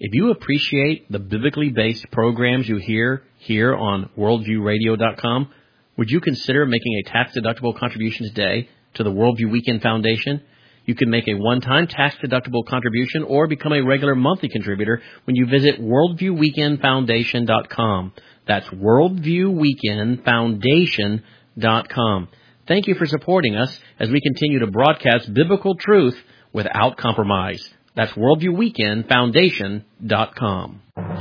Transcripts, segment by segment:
If you appreciate the biblically based programs you hear here on worldviewradio.com, would you consider making a tax-deductible contribution today to the Worldview Weekend Foundation? You can make a one-time tax-deductible contribution or become a regular monthly contributor when you visit worldviewweekendfoundation.com. That's worldviewweekendfoundation.com. Thank you for supporting us as we continue to broadcast biblical truth without compromise. That's worldviewweekendfoundation.com.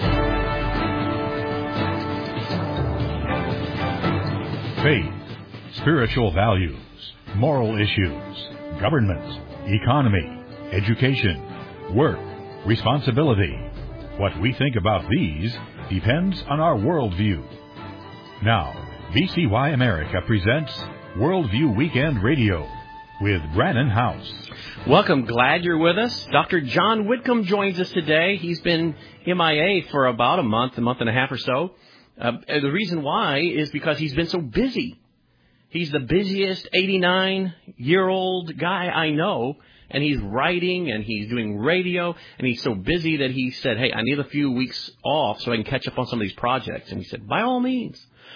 Faith, spiritual values, moral issues, government, economy, education, work, responsibility. What we think about these depends on our worldview. Now, BCY America presents Worldview Weekend Radio with Brannon House. Welcome. Glad you're with us. Dr. John Whitcomb joins us today. He's been MIA for about a month and a half or so. The reason why is because he's been so busy. He's the busiest 89-year-old guy I know, and he's writing and he's doing radio, and he's so busy that he said, hey, I need a few weeks off so I can catch up on some of these projects. And he said, by all means.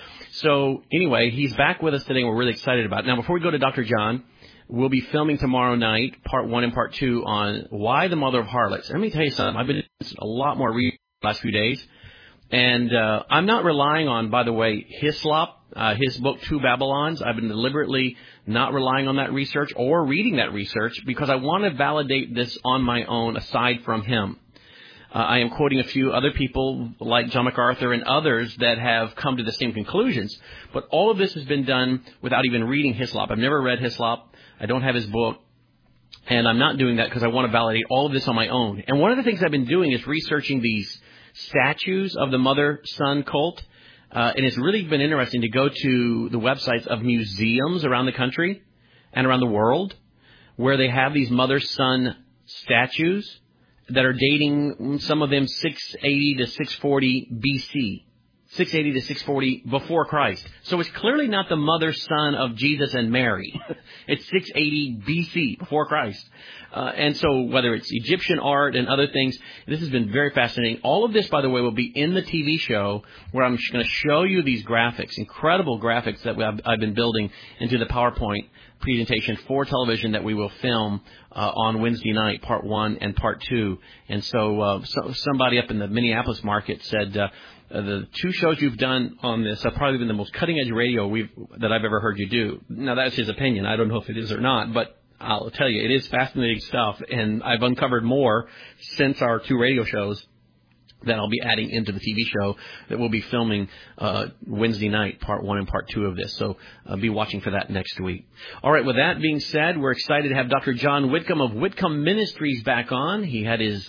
So anyway, he's back with us today, and we're really excited about it. Now, before we go to Dr. John, we'll be filming tomorrow night, part 1 and part 2, on why the mother of harlots. Let me tell you something. I've been doing a lot more reading the last few days. And I'm not relying on, by the way, Hislop, his book, Two Babylons. I've been deliberately not relying on that research or reading that research because I want to validate this on my own aside from him. I am quoting a few other people like John MacArthur and others that have come to the same conclusions. But all of this has been done without even reading Hislop. I've never read Hislop. I don't have his book. And I'm not doing that because I want to validate all of this on my own. And one of the things I've been doing is researching these statues of the mother-son cult. And it's really been interesting to go to the websites of museums around the country and around the world where they have these mother-son statues that are dating, some of them 680 to 640 BC, 680 to 640 before Christ. So it's clearly not the mother-son of Jesus and Mary. It's 680 BC, before Christ. And so whether it's Egyptian art and other things, this has been very fascinating. All of this, by the way, will be in the TV show where I'm going to show you these graphics, incredible graphics that I've been building into the PowerPoint presentation for television that we will film on Wednesday night, part 1 and part 2. And so somebody up in the Minneapolis market said, the 2 shows you've done on this have probably been the most cutting-edge radio that I've ever heard you do. Now, that's his opinion. I don't know if it is or not, but I'll tell you, it is fascinating stuff, and I've uncovered more since our 2 radio shows that I'll be adding into the TV show that we'll be filming Wednesday night, part 1 and part 2 of this. So be watching for that next week. All right, with that being said, we're excited to have Dr. John Whitcomb of Whitcomb Ministries back on. He had his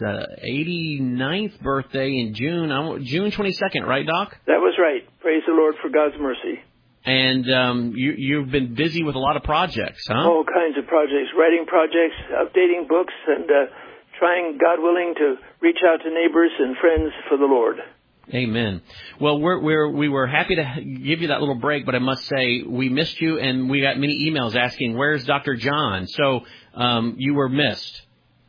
89th birthday in June 22nd, right, Doc? That was right. Praise the Lord for God's mercy. And you've been busy with a lot of projects, huh? All kinds of projects, writing projects, updating books, and trying, God willing, to reach out to neighbors and friends for the Lord. Amen. Well, we were happy to give you that little break, but I must say we missed you, and we got many emails asking, where's Dr. John? So you were missed.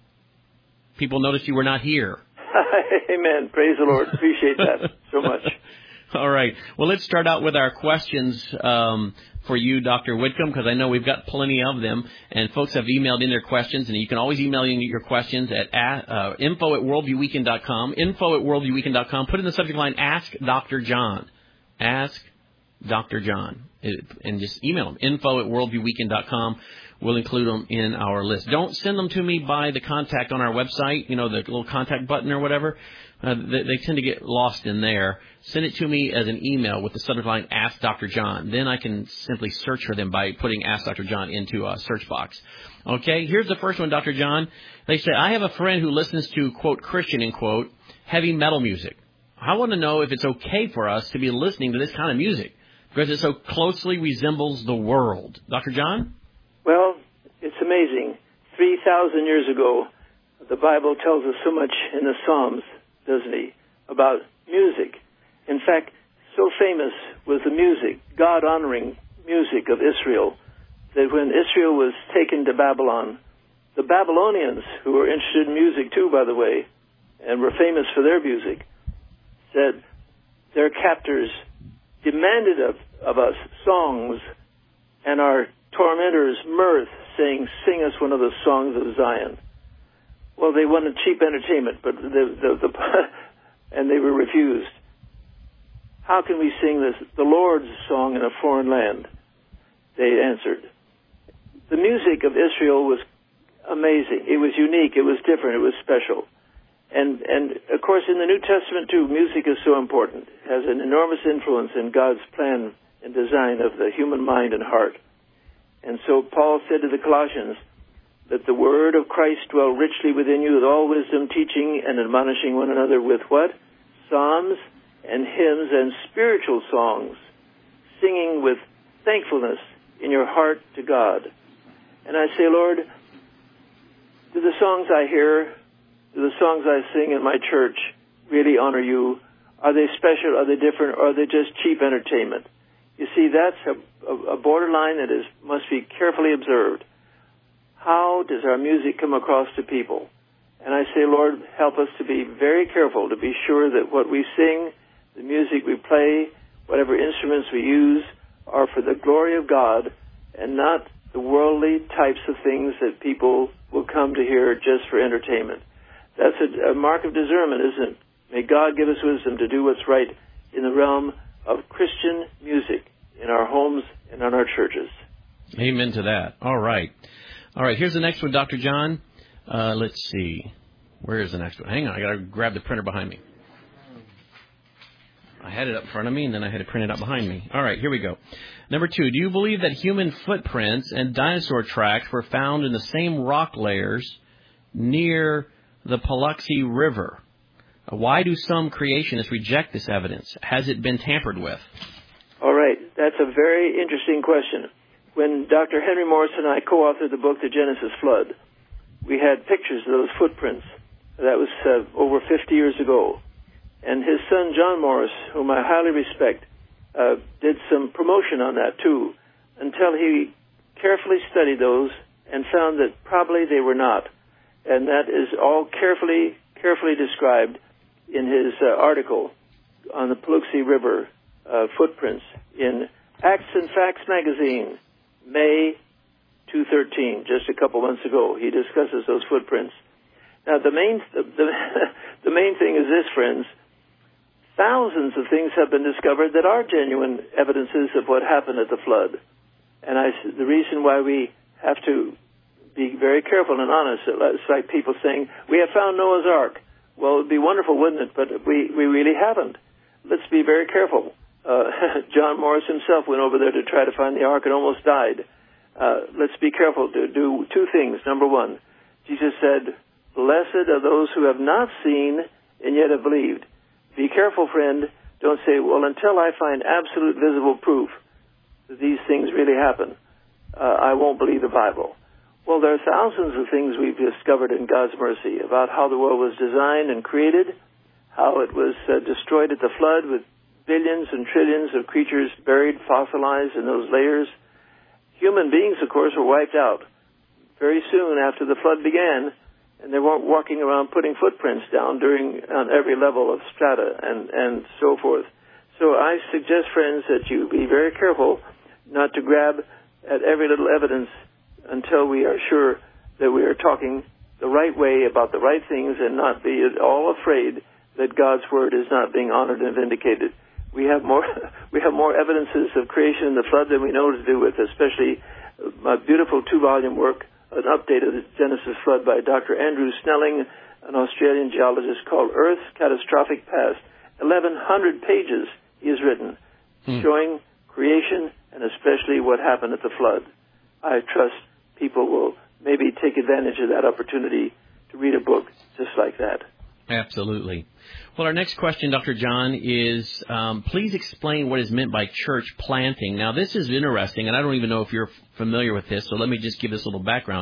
People noticed you were not here. Amen. Praise the Lord. Appreciate that so much. All right. Well, let's start out with our questions for you, Dr. Whitcomb, because I know we've got plenty of them, and folks have emailed in their questions, and you can always email in your questions at info@worldviewweekend.com, info@worldviewweekend.com. Put in the subject line, Ask Dr. John. Ask Dr. John. And just email them, info@worldviewweekend.com. We'll include them in our list. Don't send them to me by the contact on our website, the little contact button or whatever. They tend to get lost in there. Send it to me as an email with the subject line, Ask Dr. John. Then I can simply search for them by putting Ask Dr. John into a search box. Okay, here's the first one, Dr. John. They say, I have a friend who listens to, quote, Christian, end quote, heavy metal music. I want to know if it's okay for us to be listening to this kind of music because it so closely resembles the world. Dr. John? Well, it's amazing. 3,000 years ago, the Bible tells us so much in the Psalms, doesn't he, about music. In fact, so famous was the music, God-honoring music of Israel, that when Israel was taken to Babylon, the Babylonians, who were interested in music too, by the way, and were famous for their music, said their captors demanded of us songs, and our tormentors mirth, saying, "Sing us one of the songs of Zion." Well, they wanted cheap entertainment, but and they were refused. "How can we sing the Lord's song in a foreign land?" They answered. The music of Israel was amazing. It was unique. It was different. It was special. And of course, in the New Testament, too, music is so important. It has an enormous influence in God's plan and design of the human mind and heart. And so Paul said to the Colossians, "That the word of Christ dwell richly within you with all wisdom, teaching and admonishing one another with" what? "Psalms and hymns and spiritual songs, singing with thankfulness in your heart to God." And I say, Lord, do the songs I hear, do the songs I sing in my church really honor you? Are they special? Are they different? Or are they just cheap entertainment? You see, that's a borderline that must be carefully observed. How does our music come across to people? And I say, Lord, help us to be very careful, to be sure that what we sing, the music we play, whatever instruments we use, are for the glory of God and not the worldly types of things that people will come to hear just for entertainment. That's a mark of discernment, isn't it? May God give us wisdom to do what's right in the realm of Christian music in our homes and in our churches. Amen to that. All right. Here's the next one, Dr. John. Let's see. Where is the next one? Hang on. I got to grab the printer behind me. I had it up in front of me, and then I had to print it up behind me. All right, here we go. Number 2, do you believe that human footprints and dinosaur tracks were found in the same rock layers near the Paluxy River? Why do some creationists reject this evidence? Has it been tampered with? All right, that's a very interesting question. When Dr. Henry Morris and I co-authored the book, The Genesis Flood, we had pictures of those footprints. That was over 50 years ago. And his son, John Morris, whom I highly respect, did some promotion on that, too, until he carefully studied those and found that probably they were not. And that is all carefully described in his article on the Paluxy River footprints in Acts and Facts magazine, May 2013, just a couple months ago. He discusses those footprints. Now, the main thing is this, friends. Thousands of things have been discovered that are genuine evidences of what happened at the flood. And the reason why we have to be very careful and honest, it's like people saying, we have found Noah's Ark. Well, it would be wonderful, wouldn't it? But we really haven't. Let's be very careful. John Morris himself went over there to try to find the Ark and almost died. Let's be careful to do 2 things. Number 1, Jesus said, "Blessed are those who have not seen and yet have believed." Be careful, friend. Don't say, well, until I find absolute visible proof that these things really happen, I won't believe the Bible. Well, there are thousands of things we've discovered in God's mercy about how the world was designed and created, how it was destroyed at the flood with billions and trillions of creatures buried, fossilized in those layers. Human beings, of course, were wiped out very soon after the flood began, and they weren't walking around putting footprints down on every level of strata and so forth. So I suggest, friends, that you be very careful not to grab at every little evidence until we are sure that we are talking the right way about the right things and not be at all afraid that God's word is not being honored and vindicated. We have more evidences of creation in the flood than we know to do with, especially my beautiful 2-volume work, an update of the Genesis flood by Dr. Andrew Snelling, an Australian geologist, called Earth's Catastrophic Past. 1,100 pages he has written showing creation and especially what happened at the flood. I trust people will maybe take advantage of that opportunity to read a book just like that. Absolutely. Well, our next question, Dr. John, is please explain what is meant by church planting. Now, this is interesting, and I don't even know if you're familiar with this, so let me just give this a little background.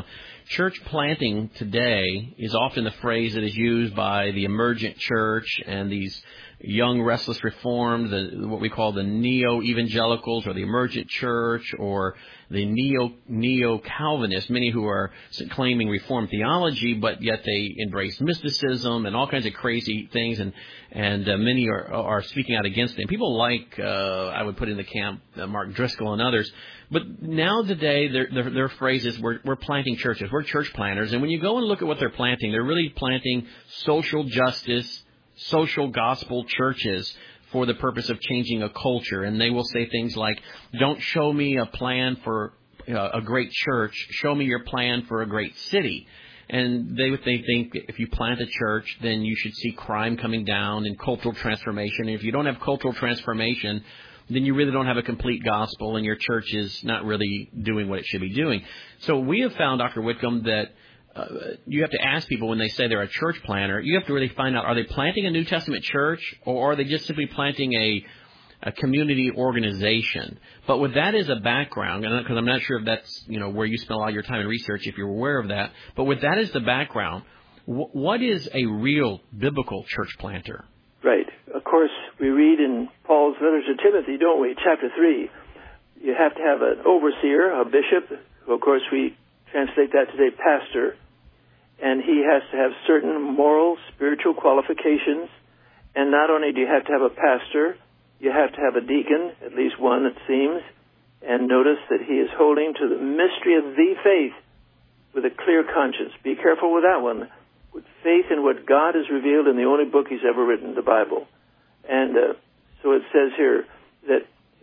church planting today is often the phrase that is used by the emergent church and these young, restless Reformed, what we call the neo-evangelicals or the emergent church or the neo-Calvinists, many who are claiming Reformed theology, but yet they embrace mysticism and all kinds of crazy things, and many are speaking out against them. People like, I would put in the camp, Mark Driscoll and others. But now today, their phrase is, we're planting churches. We're church planters. And when you go and look at what they're planting, they're really planting social justice, social gospel churches for the purpose of changing a culture. And they will say things like, don't show me a plan for a great church. Show me your plan for a great city. And they think if you plant a church, then you should see crime coming down and cultural transformation. And if you don't have cultural transformation, then you really don't have a complete gospel, and your church is not really doing what it should be doing. So we have found, Dr. Whitcomb, that you have to ask people when they say they're a church planter, you have to really find out, are they planting a New Testament church, or are they just simply planting a community organization? But with that as a background, because I'm not sure if that's where you spend a lot of your time in research, if you're aware of that, but with that as the background, what is a real biblical church planter? Right. Of course, we read in Paul's letters to Timothy, don't we, chapter 3, you have to have an overseer, a bishop, who, of course, we translate that today, pastor, and he has to have certain moral, spiritual qualifications. And not only do you have to have a pastor, you have to have a deacon, at least one, it seems. And notice that he is holding to the mystery of the faith with a clear conscience. Be careful with that one. With faith in what God has revealed in the only book he's ever written, the Bible. And so it says here that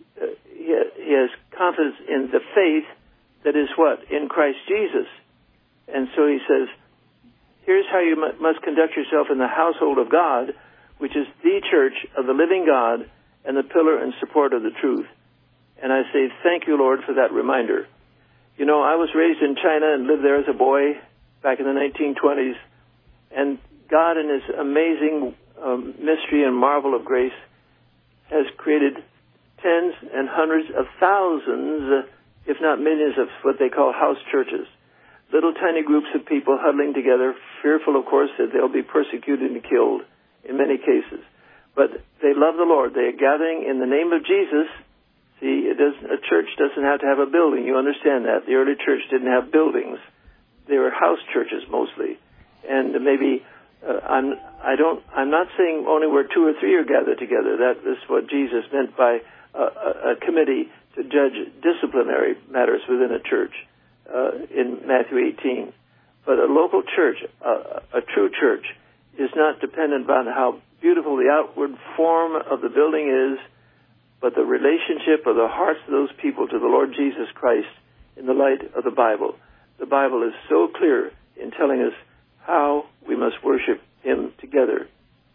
he has confidence in the faith that is what? In Christ Jesus. And so he says, here's how you must conduct yourself in the household of God, which is the church of the living God and the pillar and support of the truth. And I say, thank you, Lord, for that reminder. I was raised in China and lived there as a boy back in the 1920s. And God, in his amazing mystery and marvel of grace, has created tens and hundreds of thousands, if not millions, of what they call house churches. Little tiny groups of people huddling together, fearful, of course, that they'll be persecuted and killed in many cases. But they love the Lord. They are gathering in the name of Jesus. See, a church doesn't have to have a building. You understand that. The early church didn't have buildings. They were house churches mostly. And maybe I'm not saying only where two or three are gathered together. That is what Jesus meant by a committee to judge disciplinary matters within a church in Matthew 18. But a local church, a true church, is not dependent on how beautiful the outward form of the building is, but the relationship of the hearts of those people to the Lord Jesus Christ in the light of the Bible. The Bible is so clear in telling us how we must worship him together.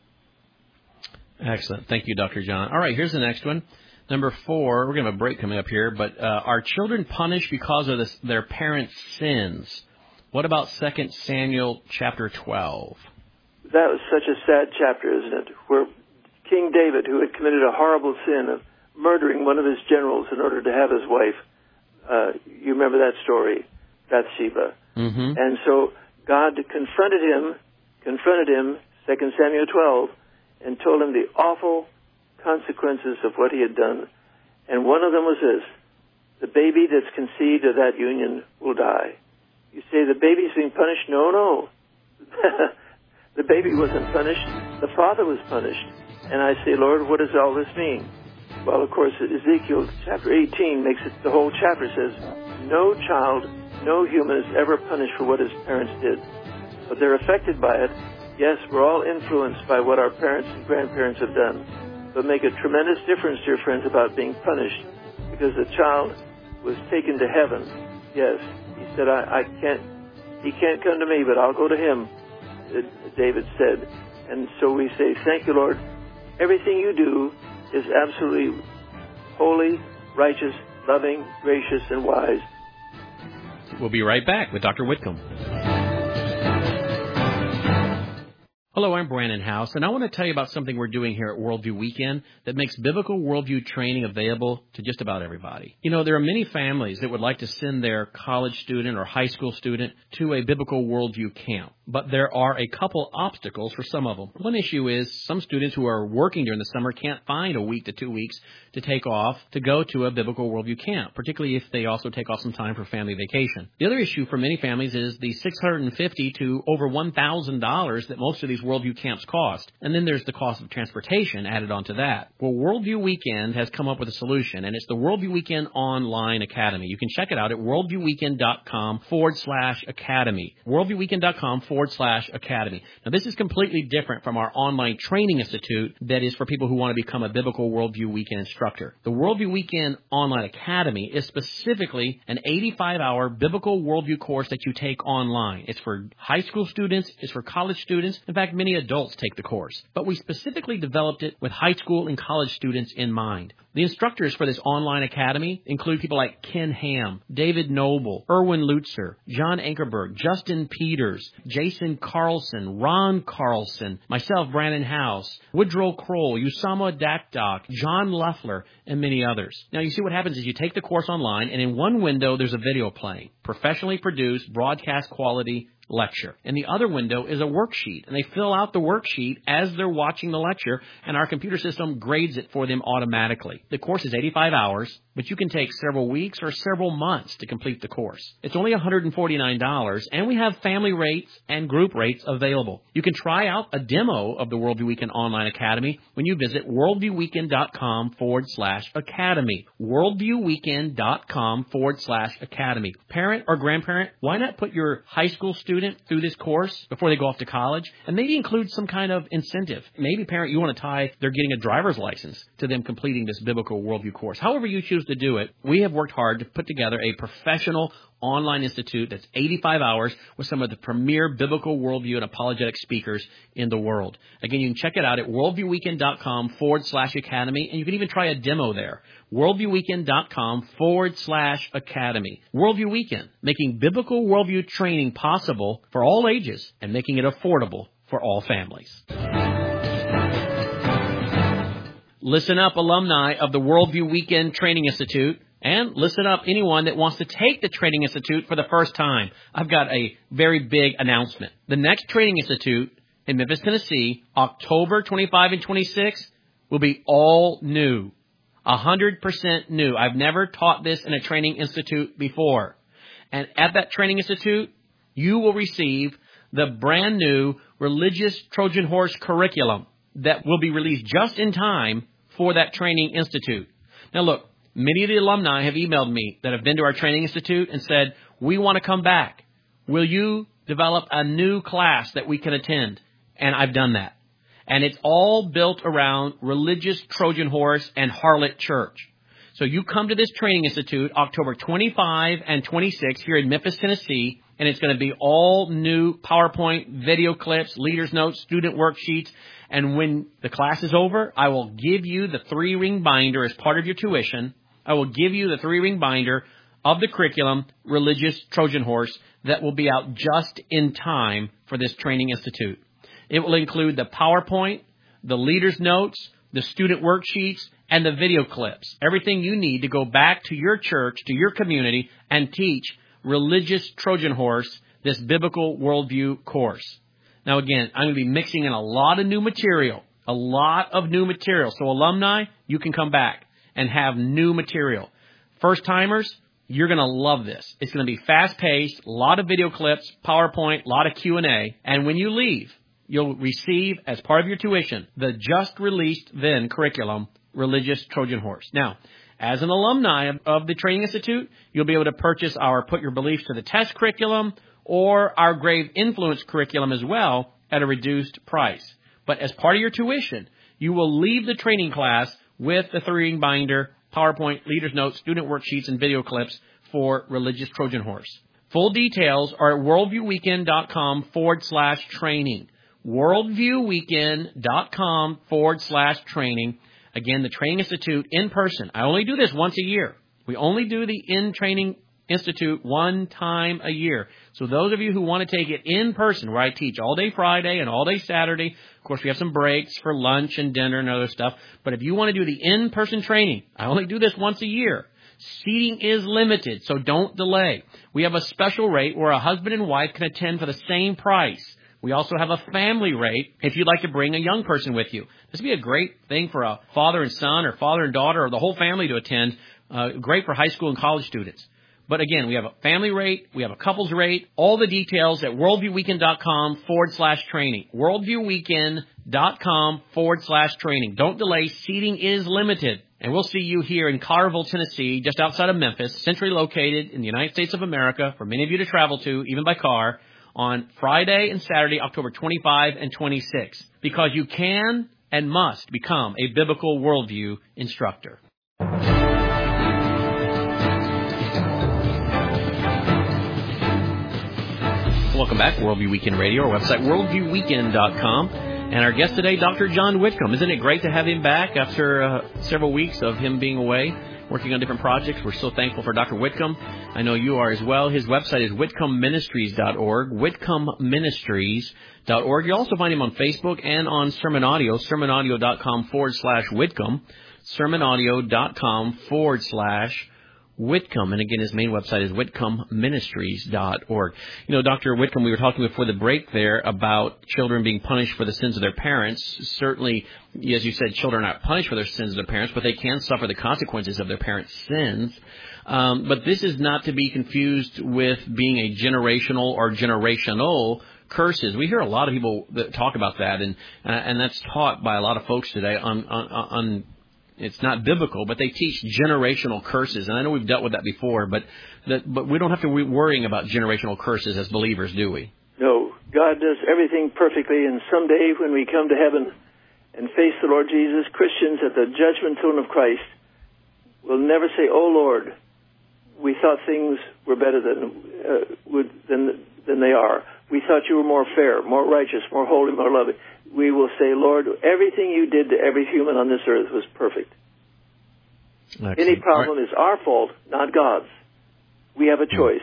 Excellent. Thank you, Dr. John. All right, here's the next one. Number 4, we're going to have a break coming up here, but are children punished because of their parents' sins? What about 2 Samuel chapter 12? That was such a sad chapter, isn't it? Where King David, who had committed a horrible sin of murdering one of his generals in order to have his wife, you remember that story, Bathsheba. Mm-hmm. And so God confronted him, 2 Samuel 12, and told him the awful consequences of what he had done. And one of them was this: the baby that's conceived of that union will die. You say the baby's being punished? No. The baby wasn't punished. The father was punished. And I say, Lord, what does all this mean? Well, of course, Ezekiel chapter 18 makes it, the whole chapter says, no child, no human is ever punished for what his parents did. But they're affected by it. Yes, we're all influenced by what our parents and grandparents have done. But make a tremendous difference, dear friends, about being punished, because the child was taken to heaven. Yes, he said, he can't come to me, but I'll go to him, David said. And so we say, thank you, Lord. Everything you do is absolutely holy, righteous, loving, gracious, and wise. We'll be right back with Dr. Whitcomb. Hello, I'm Brandon House, and I want to tell you about something we're doing here at Worldview Weekend that makes biblical worldview training available to just about everybody. You know, there are many families that would like to send their college student or high school student to a biblical worldview camp, but there are a couple obstacles for some of them. One issue is some students who are working during the summer can't find a week to 2 weeks to take off to go to a biblical worldview camp, particularly if they also take off some time for family vacation. The other issue for many families is the $650 to over $1,000 that most of these worldview camps cost. And then there's the cost of transportation added onto that. Well, Worldview Weekend has come up with a solution, and it's the Worldview Weekend Online Academy. You can check it out at worldviewweekend.com/academy. worldviewweekend.com/academy. Now, this is completely different from our online training institute that is for people who want to become a biblical Worldview Weekend instructor. The Worldview Weekend Online Academy is specifically an 85-hour biblical worldview course that you take online. It's for high school students. It's for college students. In fact, many adults take the course. But we specifically developed it with high school and college students in mind. The instructors for this online academy include people like Ken Ham, David Noble, Erwin Lutzer, John Ankerberg, Justin Peters, Jason Carlson, Ron Carlson, myself, Brandon House, Woodrow Kroll, Usama Dakdok, John Leffler, and many others. Now, you see what happens is you take the course online, and in one window, there's a video playing, professionally produced, broadcast quality lecture. In the other window is a worksheet, and they fill out the worksheet as they're watching the lecture, and our computer system grades it for them automatically. The course is 85 hours, but you can take several weeks or several months to complete the course. It's only $149, and we have family rates and group rates available. You can try out a demo of the Worldview Weekend Online Academy when you visit worldviewweekend.com/academy. worldviewweekend.com/academy. Parent or grandparent, why not put your high school student through this course before they go off to college, and maybe include some kind of incentive. Maybe, parent, you want to tie they're getting a driver's license to them completing this biblical worldview course. However you choose to do it, we have worked hard to put together a professional online institute that's 85 hours with some of the premier biblical worldview and apologetic speakers in the world. Again, you can check it out at worldviewweekend.com/academy, and you can even try a demo there. worldviewweekend.com/academy. Worldview Weekend, making biblical worldview training possible for all ages and making it affordable for all families. Listen up, alumni of the Worldview Weekend Training Institute. And listen up, anyone that wants to take the Training Institute for the first time. I've got a very big announcement. The next Training Institute in Memphis, Tennessee, October 25 and 26, will be all new. 100% new. I've never taught this in a Training Institute before. And at that Training Institute, you will receive the brand new Religious Trojan Horse curriculum that will be released just in time for that Training Institute. Now look, many of the alumni have emailed me that have been to our Training Institute and said, we want to come back. Will you develop a new class that we can attend? And I've done that. And it's all built around Religious Trojan Horse and Harlot Church. So you come to this Training Institute October 25 and 26 here in Memphis, Tennessee, and it's going to be all new PowerPoint, video clips, leaders' notes, student worksheets. And when the class is over, I will give you the 3-ring binder as part of your tuition. I will give you the 3-ring binder of the curriculum, Religious Trojan Horse, that will be out just in time for this Training Institute. It will include the PowerPoint, the leader's notes, the student worksheets, and the video clips. Everything you need to go back to your church, to your community, and teach Religious Trojan Horse, this biblical worldview course. Now again, I'm going to be mixing in a lot of new material. So alumni, you can come back and have new material. First-timers, you're going to love this. It's going to be fast-paced, a lot of video clips, PowerPoint, a lot of Q&A. And when you leave, you'll receive, as part of your tuition, the just-released then curriculum, Religious Trojan Horse. Now, as an alumni of the Training Institute, you'll be able to purchase our Put Your Beliefs to the Test curriculum or our Grave Influence curriculum as well at a reduced price. But as part of your tuition, you will leave the training class with the 3-ring binder, PowerPoint, leader's notes, student worksheets, and video clips for Religious Trojan Horse. Full details are at worldviewweekend.com/training. worldviewweekend.com/training. Again, the Training Institute in person. I only do this once a year. We only do the in-training Institute one time a year. So those of you who want to take it in person, where I teach all day Friday and all day Saturday, of course we have some breaks for lunch and dinner and other stuff, but if you want to do the in-person training, I only do this once a year. Seating is limited, so don't delay. We have a special rate where a husband and wife can attend for the same price. We also have a family rate if you'd like to bring a young person with you. This would be a great thing for a father and son or father and daughter or the whole family to attend. Great for high school and college students. But again, we have a family rate, we have a couples rate, all the details at worldviewweekend.com/training. worldviewweekend.com/training. Don't delay. Seating is limited. And we'll see you here in Carville, Tennessee, just outside of Memphis, centrally located in the United States of America, for many of you to travel to, even by car, on Friday and Saturday, October 25 and 26, because you can and must become a biblical worldview instructor. Welcome back, Worldview Weekend Radio, our website, worldviewweekend.com. And our guest today, Dr. John Whitcomb. Isn't it great to have him back after several weeks of him being away, working on different projects? We're so thankful for Dr. Whitcomb. I know you are as well. His website is whitcombministries.org, whitcombministries.org. You'll also find him on Facebook and on Sermon Audio, sermonaudio.com/Whitcomb, sermonaudio.com/Whitcomb. And again, his main website is whitcombministries.org. You know, Dr. Whitcomb, we were talking before the break there about children being punished for the sins of their parents. Certainly, as you said, children are not punished for their sins of their parents, but they can suffer the consequences of their parents' sins. But this is not to be confused with being a generational or generational curses. We hear a lot of people that talk about that, and that's taught by a lot of folks today on it's not biblical, but they teach generational curses. And I know we've dealt with that before, but we don't have to be worrying about generational curses as believers, do we? No. God does everything perfectly, and someday when we come to heaven and face the Lord Jesus, Christians at the judgment throne of Christ will never say, "Oh, Lord, we thought things were better than they are. We thought you were more fair, more righteous, more holy, more loving." We will say, "Lord, everything you did to every human on this earth was perfect." Excellent. Any problem is our fault, not God's. We have a choice.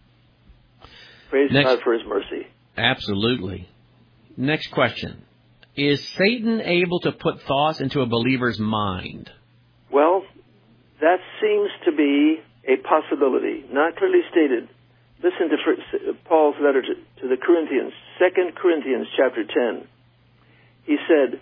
Praise God for His mercy. Absolutely. Next question. Is Satan able to put thoughts into a believer's mind? Well, that seems to be a possibility, not clearly stated. Listen to Paul's letter to the Corinthians, 2 Corinthians chapter 10. He said,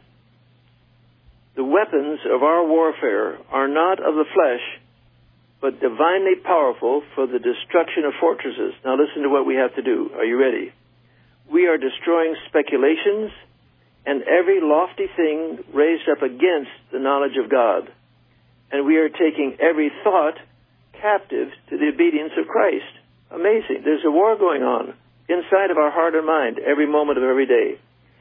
"The weapons of our warfare are not of the flesh, but divinely powerful for the destruction of fortresses." Now listen to what we have to do. Are you ready? "We are destroying speculations and every lofty thing raised up against the knowledge of God. And we are taking every thought captive to the obedience of Christ." Amazing. There's a war going on inside of our heart and mind every moment of every day.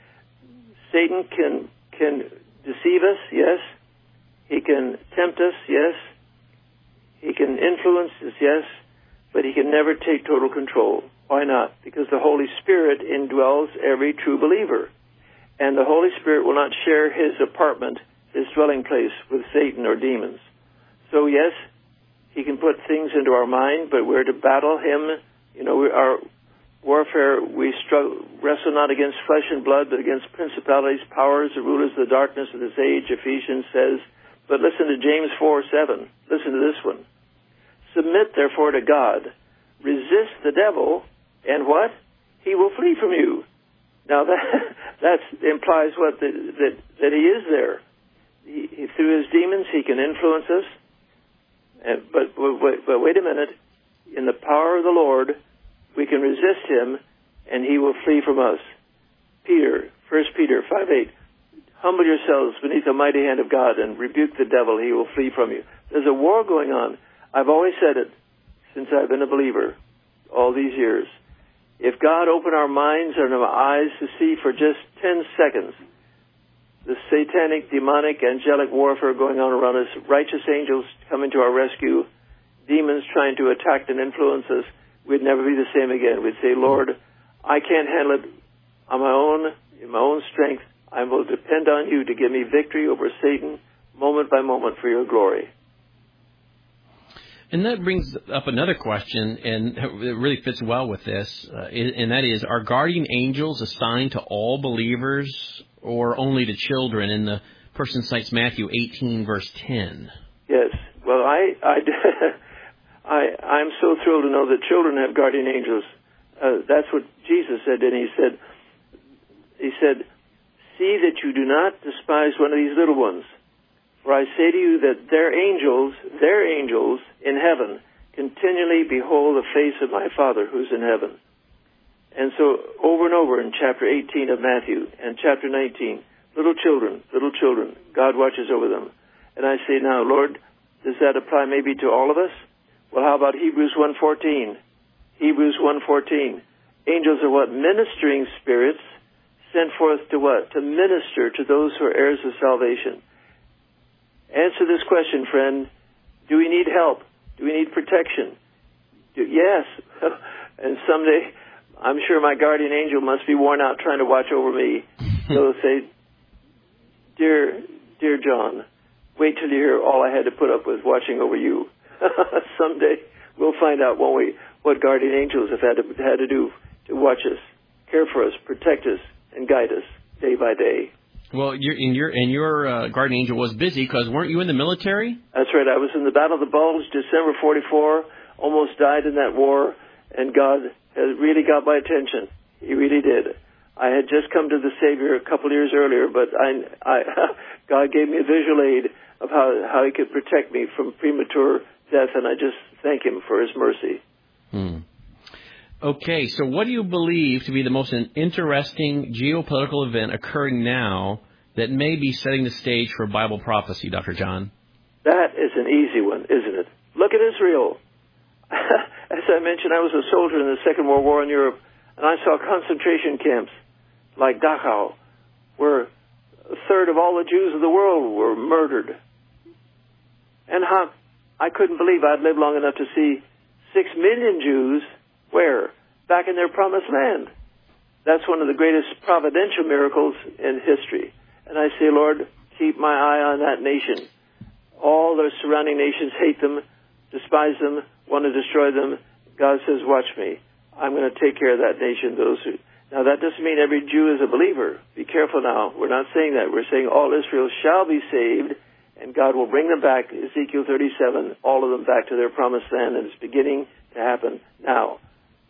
Satan can deceive us, yes. He can tempt us, yes. He can influence us, yes. But he can never take total control. Why not? Because the Holy Spirit indwells every true believer. And the Holy Spirit will not share his apartment, his dwelling place, with Satan or demons. So, yes, he can put things into our mind, but we're to battle him. You know, our warfare, we wrestle not against flesh and blood, but against principalities, powers, the rulers of the darkness of this age, Ephesians says. But listen to James 4:7. Listen to this one. "Submit, therefore, to God. Resist the devil, and what? He will flee from you." Now, that implies what? That he is there. Through his demons, he can influence us. But wait a minute. In the power of the Lord, we can resist him, and he will flee from us. 1 Peter 5:8, "Humble yourselves beneath the mighty hand of God and rebuke the devil, he will flee from you." There's a war going on. I've always said it since I've been a believer all these years. If God opened our minds and our eyes to see for just 10 seconds the satanic, demonic, angelic warfare going on around us, righteous angels coming to our rescue, demons trying to attack and influence us, we'd never be the same again. We'd say, "Lord, I can't handle it on my own, in my own strength. I will depend on you to give me victory over Satan moment by moment for your glory." And that brings up another question, and it really fits well with this, and that is, are guardian angels assigned to all believers or only to children? And the person cites Matthew 18, verse 10. Yes. Well, I'm so thrilled to know that children have guardian angels. That's what Jesus said, and he said, see that you do not despise one of these little ones. For I say to you that their angels in heaven continually behold the face of my Father who's in heaven. And so over and over in chapter 18 of Matthew and chapter 19, little children, God watches over them. And I say now, Lord, does that apply maybe to all of us? Well, how about Hebrews 1:14? Hebrews 1:14. Angels are what? Ministering spirits sent forth to what? To minister to those who are heirs of salvation. Answer this question, friend. Do we need help? Do we need protection? Yes. And someday, I'm sure my guardian angel must be worn out trying to watch over me. So say, Dear John, wait till you hear all I had to put up with watching over you. Someday, we'll find out, won't we, what guardian angels have had to do to watch us, care for us, protect us, and guide us day by day. Well, your guardian angel was busy because weren't you in the military? That's right. I was in the Battle of the Bulge, December 44. Almost died in that war, and God has really got my attention. He really did. I had just come to the Savior a couple of years earlier, but God gave me a visual aid of how He could protect me from premature death, and I just thank Him for His mercy. Okay, so what do you believe to be the most interesting geopolitical event occurring now that may be setting the stage for Bible prophecy, Dr. John? That is an easy one, isn't it? Look at Israel. As I mentioned, I was a soldier in the Second World War in Europe, and I saw concentration camps like Dachau, where a third of all the Jews of the world were murdered. And I couldn't believe I'd lived long enough to see 6 million Jews, where? Back in their promised land. That's one of the greatest providential miracles in history. And I say, Lord, keep my eye on that nation. All the surrounding nations hate them, despise them, want to destroy them. God says, watch me. I'm going to take care of that nation. Now, that doesn't mean every Jew is a believer. Be careful now. We're not saying that. We're saying all Israel shall be saved, and God will bring them back, Ezekiel 37, all of them back to their promised land, and it's beginning to happen now.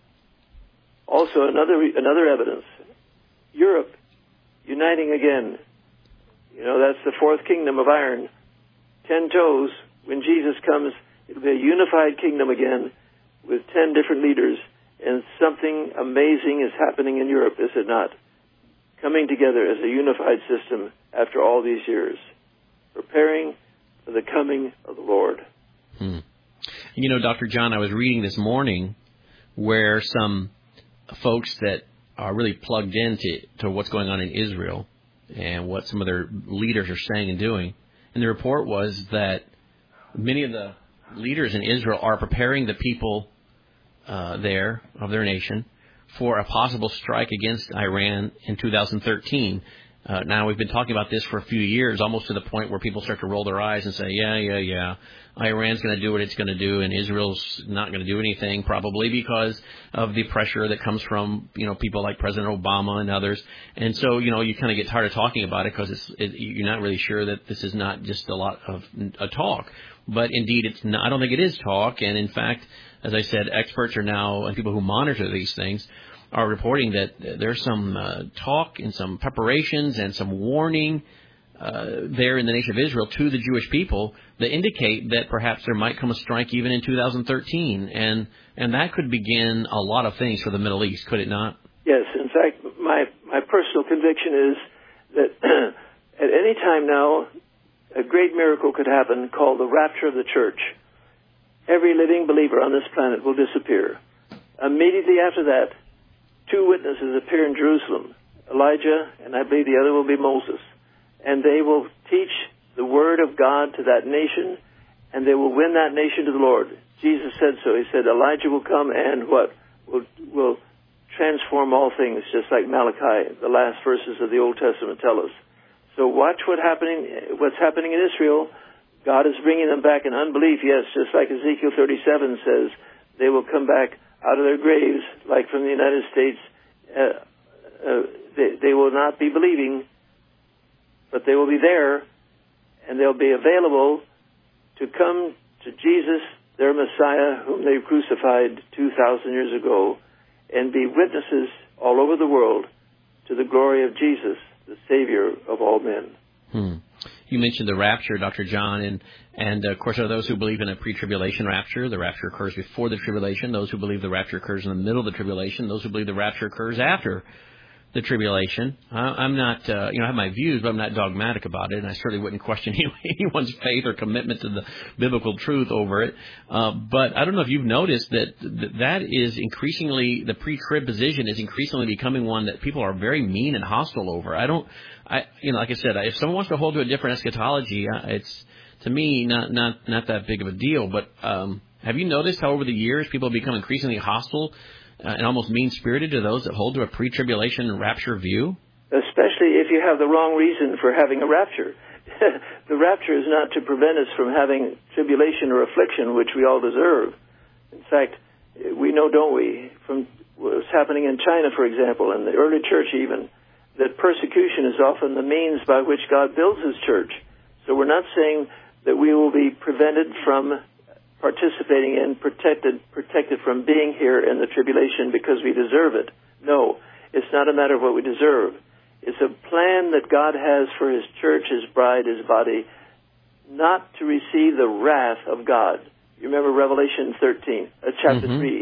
Also, another evidence, Europe uniting again. You know, that's the fourth kingdom of iron. 10 toes. When Jesus comes, it'll be a unified kingdom again with 10 different leaders. And something amazing is happening in Europe, is it not? Coming together as a unified system after all these years. Preparing for the coming of the Lord. You know, Dr. John, I was reading this morning where some folks that are really plugged into what's going on in Israel and what some of their leaders are saying and doing. And the report was that many of the leaders in Israel are preparing the people of their nation for a possible strike against Iran in 2013. Now, we've been talking about this for a few years, almost to the point where people start to roll their eyes and say, yeah, Iran's going to do what it's going to do, and Israel's not going to do anything, probably because of the pressure that comes from, people like President Obama and others. And so, you kind of get tired of talking about it because you're not really sure that this is not just a lot of a talk. But indeed, it's not. I don't think it is talk. And in fact, as I said, experts are now, and people who monitor these things, are reporting that there's some talk and some preparations and some warning there in the nation of Israel to the Jewish people that indicate that perhaps there might come a strike even in 2013. And that could begin a lot of things for the Middle East, could it not? Yes. In fact, my personal conviction is that at any time now, a great miracle could happen called the rapture of the church. Every living believer on this planet will disappear. Immediately after that, 2 witnesses appear in Jerusalem, Elijah, and I believe the other will be Moses. And they will teach the word of God to that nation, and they will win that nation to the Lord. Jesus said so. He said Elijah will come and what? Will transform all things, just like Malachi, the last verses of the Old Testament tell us. So watch what's happening in Israel. God is bringing them back in unbelief, yes, just like Ezekiel 37 says, they will come back out of their graves, like from the United States. They will not be believing, but they will be there, and they'll be available to come to Jesus, their Messiah, whom they crucified 2,000 years ago, and be witnesses all over the world to the glory of Jesus, the Savior of all men. You mentioned the rapture, Dr. John, and of course, there are those who believe in a pre-tribulation rapture. The rapture occurs before the tribulation. Those who believe the rapture occurs in the middle of the tribulation. Those who believe the rapture occurs after the tribulation. I'm not, I have my views, but I'm not dogmatic about it, and I certainly wouldn't question anyone's faith or commitment to the biblical truth over it. But I don't know if you've noticed that is increasingly, the pre-trib position is increasingly becoming one that people are very mean and hostile over. Like I said, if someone wants to hold to a different eschatology, it's, to me, not that big of a deal. But have you noticed how over the years people have become increasingly hostile and almost mean-spirited to those that hold to a pre-tribulation rapture view? Especially if you have the wrong reason for having a rapture. The rapture is not to prevent us from having tribulation or affliction, which we all deserve. In fact, we know, don't we, from what's happening in China, for example, and the early church even, that persecution is often the means by which God builds His church. So we're not saying that we will be prevented from participating in, protected from being here in the tribulation because we deserve it. No, it's not a matter of what we deserve. It's a plan that God has for His church, His bride, His body, not to receive the wrath of God. You remember Revelation 13, chapter 3,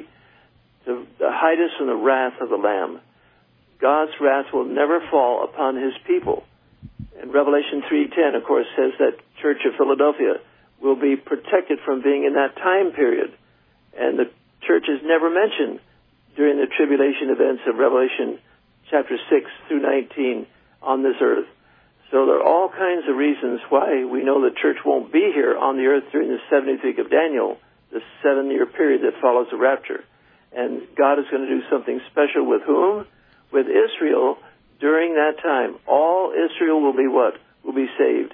to hide us from the wrath of the Lamb. God's wrath will never fall upon His people. And Revelation 3:10, of course, says that Church of Philadelphia will be protected from being in that time period. And the church is never mentioned during the tribulation events of Revelation chapter 6 through 19 on this earth. So there are all kinds of reasons why we know the church won't be here on the earth during the 70th week of Daniel, the 7-year period that follows the rapture. And God is going to do something special with whom? With Israel during that time. All Israel will be what? Will be saved.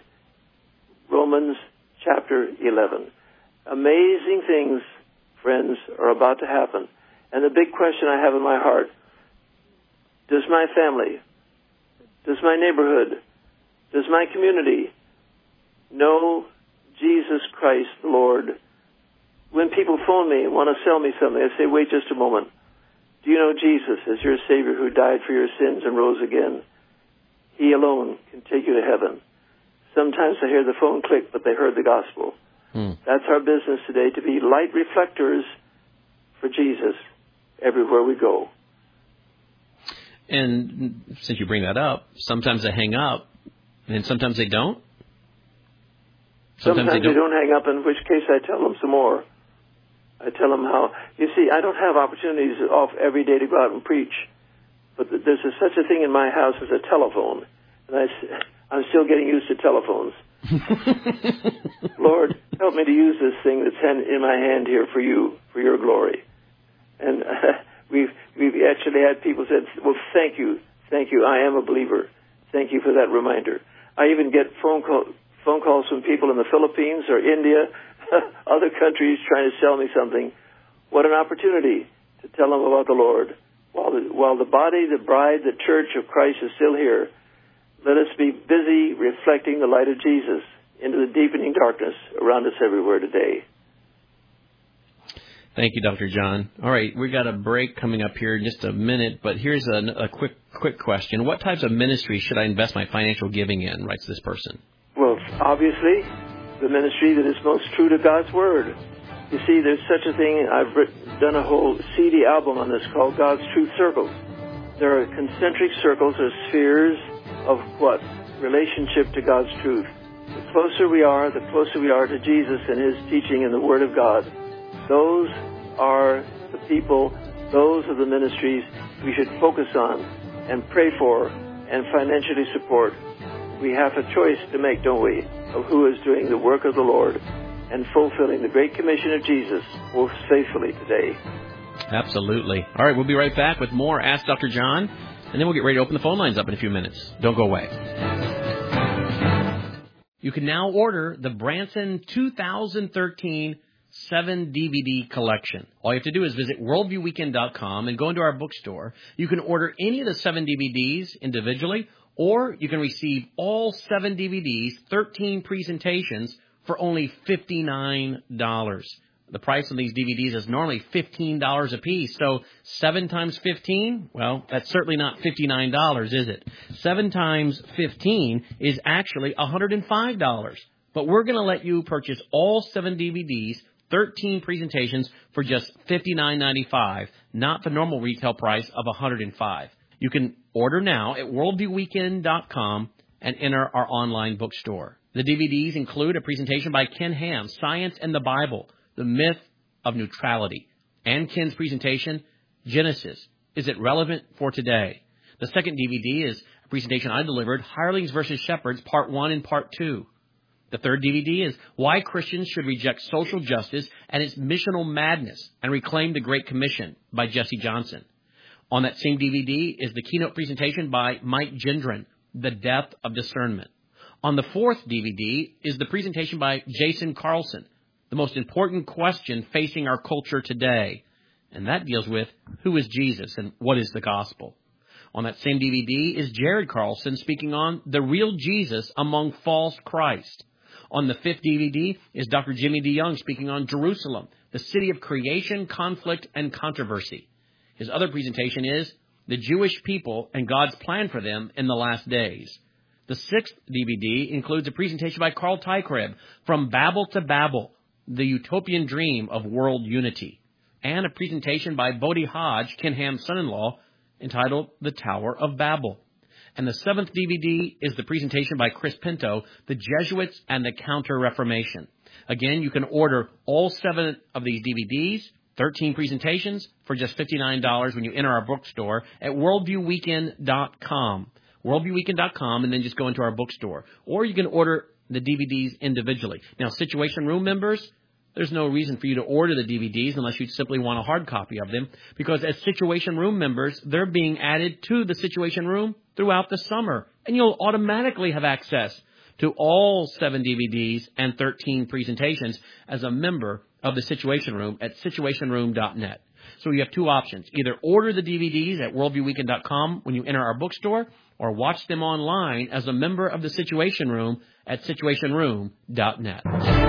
Romans chapter 11. Amazing things, friends, are about to happen. And the big question I have in my heart, does my family, does my neighborhood, does my community know Jesus Christ, the Lord? When people phone me and want to sell me something, I say, wait just a moment. Do you know Jesus as your Savior who died for your sins and rose again? He alone can take you to heaven. Sometimes I hear the phone click, but they heard the gospel. That's our business today, to be light reflectors for Jesus everywhere we go. And since you bring that up, sometimes they hang up, and sometimes they don't? Sometimes they don't hang up, in which case I tell them some more. I tell them how. You see, I don't have opportunities off every day to go out and preach, but there's such a thing in my house as a telephone, and I'm still getting used to telephones. Lord, help me to use this thing that's in my hand here for you, for your glory. And we've actually had people said, well, thank you, I am a believer. Thank you for that reminder. I even get phone calls from people in the Philippines or India, other countries trying to sell me something. What an opportunity to tell them about the Lord. While the body, the bride, the church of Christ is still here, let us be busy reflecting the light of Jesus into the deepening darkness around us everywhere today. Thank you, Dr. John. All right, we've got a break coming up here in just a minute, but here's a quick question. What types of ministries should I invest my financial giving in, writes this person? Well, obviously, the ministry that is most true to God's Word. You see, there's such a thing, I've done a whole CD album on this called God's Truth Circles. There are concentric circles or spheres of what? Relationship to God's truth. The closer we are to Jesus and His teaching in the Word of God. Those are the people, those are the ministries we should focus on and pray for and financially support. We have a choice to make, don't we, of who is doing the work of the Lord and fulfilling the Great Commission of Jesus most faithfully today. Absolutely. All right, we'll be right back with more Ask Dr. John, and then we'll get ready to open the phone lines up in a few minutes. Don't go away. You can now order the Branson 2013 7-DVD collection. All you have to do is visit worldviewweekend.com and go into our bookstore. You can order any of the 7 DVDs individually, or you can receive all 7 DVDs, 13 presentations, for only $59. The price of these DVDs is normally $15 a piece, so 7 times 15, well, that's certainly not $59, is it? 7 times 15 is actually $105. But we're going to let you purchase all 7 DVDs, 13 presentations, for just $59.95, not the normal retail price of $105. You can order now at worldviewweekend.com and enter our online bookstore. The DVDs include a presentation by Ken Ham, Science and the Bible, The Myth of Neutrality, and Ken's presentation, Genesis, Is It Relevant for Today? The second DVD is a presentation I delivered, Hirelings versus Shepherds, Part 1 and Part 2. The third DVD is Why Christians Should Reject Social Justice and Its Missional Madness and Reclaim the Great Commission by Jesse Johnson. On that same DVD is the keynote presentation by Mike Gendron, The Death of Discernment. On the fourth DVD is the presentation by Jason Carlson, The Most Important Question Facing Our Culture Today. And that deals with who is Jesus and what is the gospel. On that same DVD is Jared Carlson speaking on the real Jesus among false Christ. On the fifth DVD is Dr. Jimmy DeYoung speaking on Jerusalem, the city of creation, conflict, and controversy. His other presentation is The Jewish People and God's Plan for Them in the Last Days. The sixth DVD includes a presentation by Carl Teichrib, From Babel to Babel, The Utopian Dream of World Unity, and a presentation by Bodhi Hodge, Ken Ham's son-in-law, entitled The Tower of Babel. And the seventh DVD is the presentation by Chris Pinto, The Jesuits and the Counter-Reformation. Again, you can order all 7 of these DVDs, 13 presentations, for just $59 when you enter our bookstore at worldviewweekend.com. worldviewweekend.com, and then just go into our bookstore. Or you can order the DVDs individually. Now, Situation Room members, there's no reason for you to order the DVDs unless you simply want a hard copy of them, because as Situation Room members, they're being added to the Situation Room throughout the summer, and you'll automatically have access to all 7 DVDs and 13 presentations as a member of the Situation Room at situationroom.net. So you have 2 options. Either order the DVDs at worldviewweekend.com when you enter our bookstore, or watch them online as a member of the Situation Room at situationroom.net.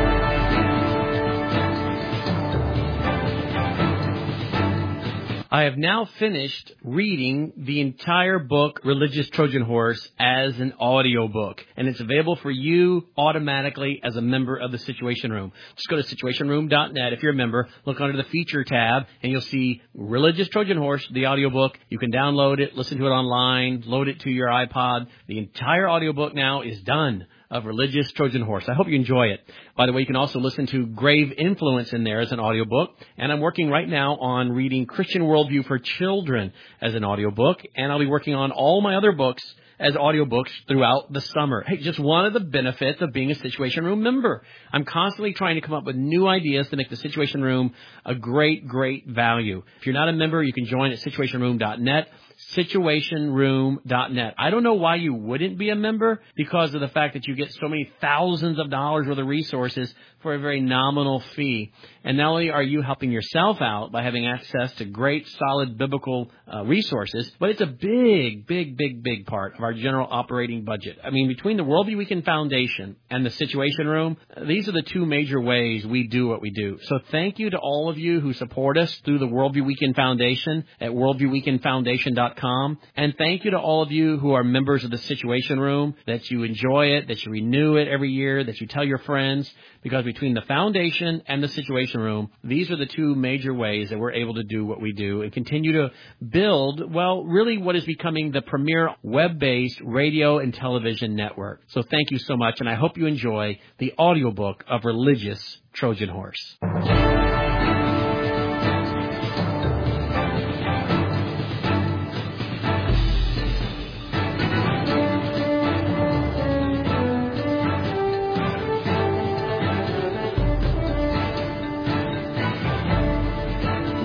I have now finished reading the entire book, Religious Trojan Horse, as an audiobook, and it's available for you automatically as a member of the Situation Room. Just go to situationroom.net if you're a member, look under the feature tab, and you'll see Religious Trojan Horse, the audiobook. You can download it, listen to it online, load it to your iPod. The entire audiobook now is done of Religious Trojan Horse. I hope you enjoy it. By the way, you can also listen to Grave Influence in there as an audiobook. And I'm working right now on reading Christian Worldview for Children as an audiobook. And I'll be working on all my other books as audiobooks throughout the summer. Hey, just one of the benefits of being a Situation Room member. I'm constantly trying to come up with new ideas to make the Situation Room a great, great value. If you're not a member, you can join at situationroom.net. situationroom.net. I don't know why you wouldn't be a member, because of the fact that you get so many thousands of dollars worth of resources for a very nominal fee. And not only are you helping yourself out by having access to great, solid biblical resources, but it's a big, big, big, big part of our general operating budget. I mean, between the Worldview Weekend Foundation and the Situation Room, these are the 2 major ways we do what we do. So thank you to all of you who support us through the Worldview Weekend Foundation at worldviewweekendfoundation.com. And thank you to all of you who are members of the Situation Room, that you enjoy it, that you renew it every year, that you tell your friends, because between the foundation and the Situation Room, these are the 2 major ways that we're able to do what we do and continue to build, well, really what is becoming the premier web-based radio and television network. So thank you so much, and I hope you enjoy the audiobook of Religious Trojan Horse.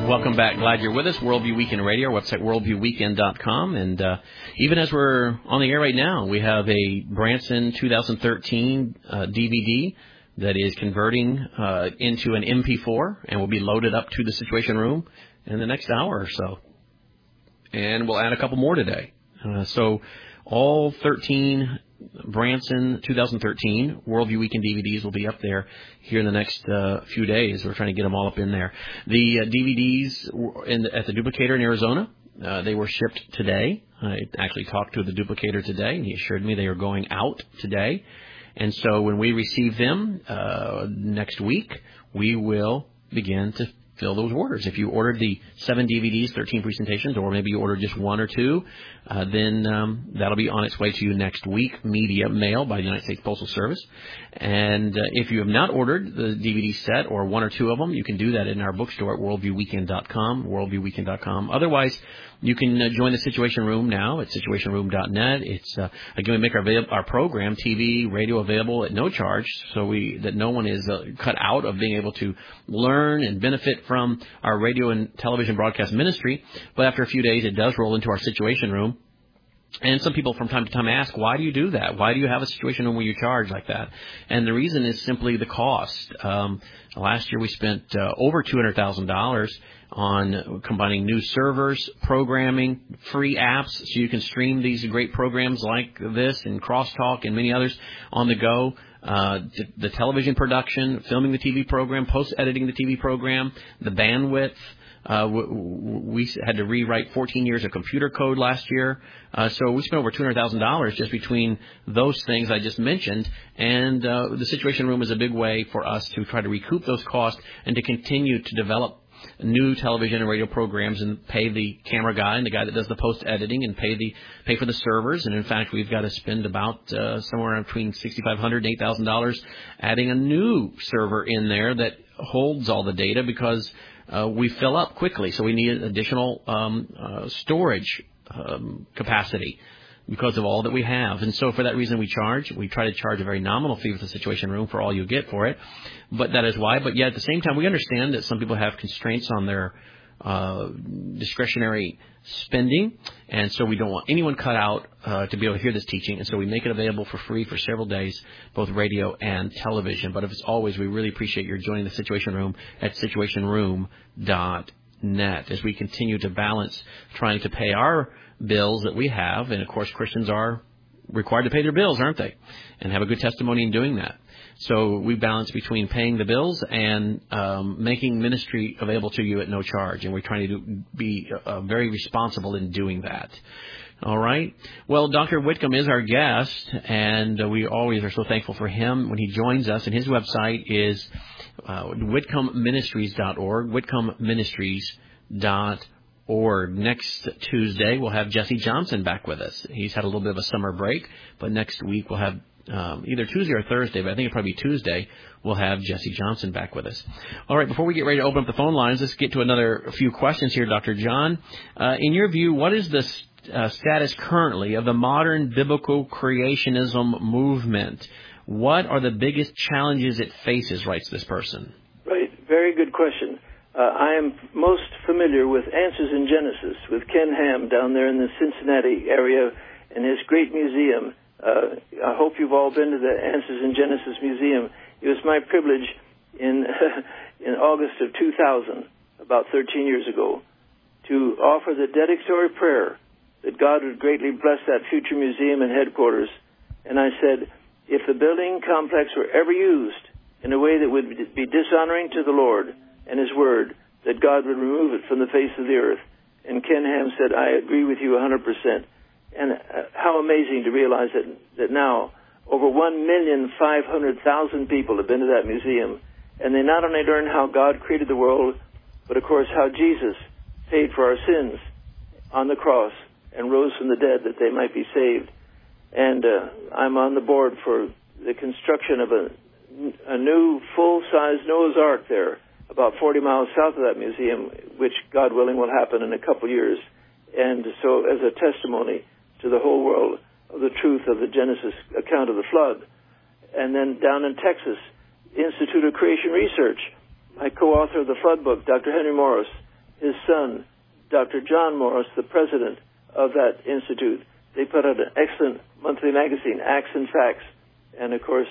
Welcome back. Glad you're with us. Worldview Weekend Radio, our website, worldviewweekend.com. And even as we're on the air right now, we have a Branson 2013 DVD that is converting into an MP4 and will be loaded up to the Situation Room in the next hour or so. And we'll add a couple more today. So all 13 Branson 2013 Worldview Weekend DVDs will be up there here in the next few days. We're trying to get them all up in there. The DVDs at the Duplicator in Arizona, they were shipped today. I actually talked to the Duplicator today, and he assured me they are going out today. And so when we receive them next week, we will begin to fill those orders. If you ordered the 7 DVDs, 13 presentations, or maybe you ordered just 1 or 2, then that'll be on its way to you next week, media mail by the United States Postal Service. And if you have not ordered the DVD set or 1 or 2 of them, you can do that in our bookstore at worldviewweekend.com, worldviewweekend.com. Otherwise, you can join the Situation Room now at situationroom.net. It's again, we make our program, TV, radio available at no charge, so that no one is cut out of being able to learn and benefit from our radio and television broadcast ministry. But after a few days, it does roll into our Situation Room. And some people from time to time ask, why do you do that? Why do you have a Situation Room where you charge like that? And the reason is simply the cost. Last year we spent over $200,000 on combining new servers, programming, free apps, so you can stream these great programs like this and Crosstalk and many others on the go. The television production, filming the TV program, post-editing the TV program, the bandwidth. We had to rewrite 14 years of computer code last year. So we spent over $200,000 just between those things I just mentioned. And the Situation Room is a big way for us to try to recoup those costs and to continue to develop new television and radio programs and pay the camera guy and the guy that does the post-editing and pay for the servers. And, in fact, we've got to spend about somewhere between $6,500 and $8,000 adding a new server in there that holds all the data because we fill up quickly. So we need additional storage capacity because of all that we have. And so for that reason we charge. We try to charge a very nominal fee for the Situation Room for all you get for it. But that is why. But yet at the same time, we understand that some people have constraints on their discretionary spending. And so we don't want anyone cut out to be able to hear this teaching. And so we make it available for free for several days, both radio and television. But as always, we really appreciate your joining the Situation Room at situationroom.net as we continue to balance trying to pay our bills that we have. And, of course, Christians are required to pay their bills, aren't they? And have a good testimony in doing that. So we balance between paying the bills and making ministry available to you at no charge. And we're trying to be very responsible in doing that. All right. Well, Dr. Whitcomb is our guest, and we always are so thankful for him when he joins us. And his website is whitcombministries.org, whitcombministries.org. Next Tuesday, we'll have Jesse Johnson back with us. He's had a little bit of a summer break, but next week we'll have either Tuesday or Thursday, but I think it'll probably be Tuesday, we'll have Jesse Johnson back with us. All right, before we get ready to open up the phone lines, let's get to another few questions here, Dr. John. In your view, what is the status currently of the modern biblical creationism movement? What are the biggest challenges it faces, writes this person? Right, very good question. I am most familiar with Answers in Genesis with Ken Ham down there in the Cincinnati area in his great museum. I hope you've all been to the Answers in Genesis Museum. It was my privilege in August of 2000, about 13 years ago, to offer the dedicatory prayer that God would greatly bless that future museum and headquarters. And I said, if the building complex were ever used in a way that would be dishonoring to the Lord and His Word, that God would remove it from the face of the earth. And Ken Ham said, I agree with you 100%. And how amazing to realize that now over 1,500,000 people have been to that museum. And they not only learn how God created the world, but of course how Jesus paid for our sins on the cross and rose from the dead that they might be saved. And I'm on the board for the construction of a new full-size Noah's Ark there, about 40 miles south of that museum, which, God willing, will happen in a couple years. And so as a testimony to the whole world of the truth of the Genesis account of the flood. And then down in Texas, Institute of Creation Research, my co-author of the Flood book, Dr. Henry Morris, his son, Dr. John Morris, the president of that institute. They put out an excellent monthly magazine, Acts and Facts. And, of course,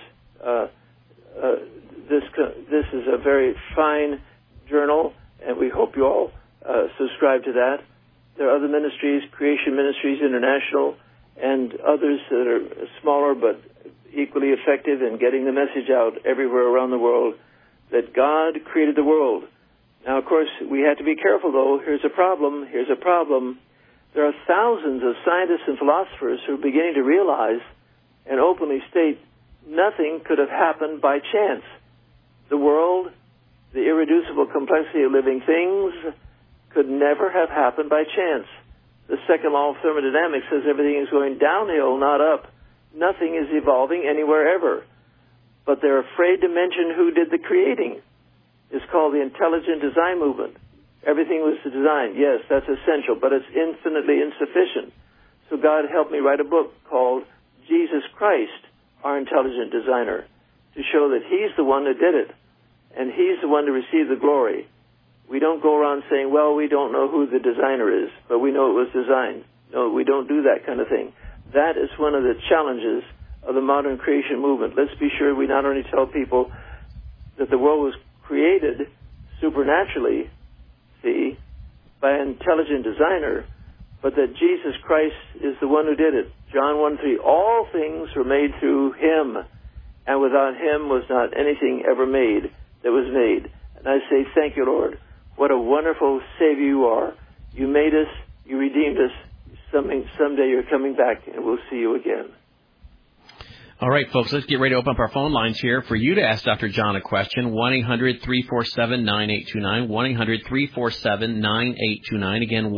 this is a very fine journal, and we hope you all subscribe to that. There are other ministries, Creation Ministries International, and others that are smaller but equally effective in getting the message out everywhere around the world that God created the world. Now, of course, we have to be careful, though. Here's a problem. There are thousands of scientists and philosophers who are beginning to realize and openly state nothing could have happened by chance. The world, the irreducible complexity of living things, could never have happened by chance. The second law of thermodynamics says everything is going downhill, not up. Nothing is evolving anywhere ever. But they're afraid to mention who did the creating. It's called the intelligent design movement. Everything was designed. Yes, that's essential, but it's infinitely insufficient. So God helped me write a book called Jesus Christ, Our Intelligent Designer, to show that He's the one that did it, and He's the one to receive the glory. We don't go around saying, well, we don't know who the designer is, but we know it was designed. No, we don't do that kind of thing. That is one of the challenges of the modern creation movement. Let's be sure we not only tell people that the world was created supernaturally, by an intelligent designer, but that Jesus Christ is the one who did it. John 1:3, all things were made through Him, and without Him was not anything ever made that was made. And I say, thank you, Lord. What a wonderful Savior you are. You made us, you redeemed us. Someday you're coming back, and we'll see you again. All right, folks, let's get ready to open up our phone lines here for you to ask Dr. John a question. 1-800-347-9829, 1-800-347-9829. Again,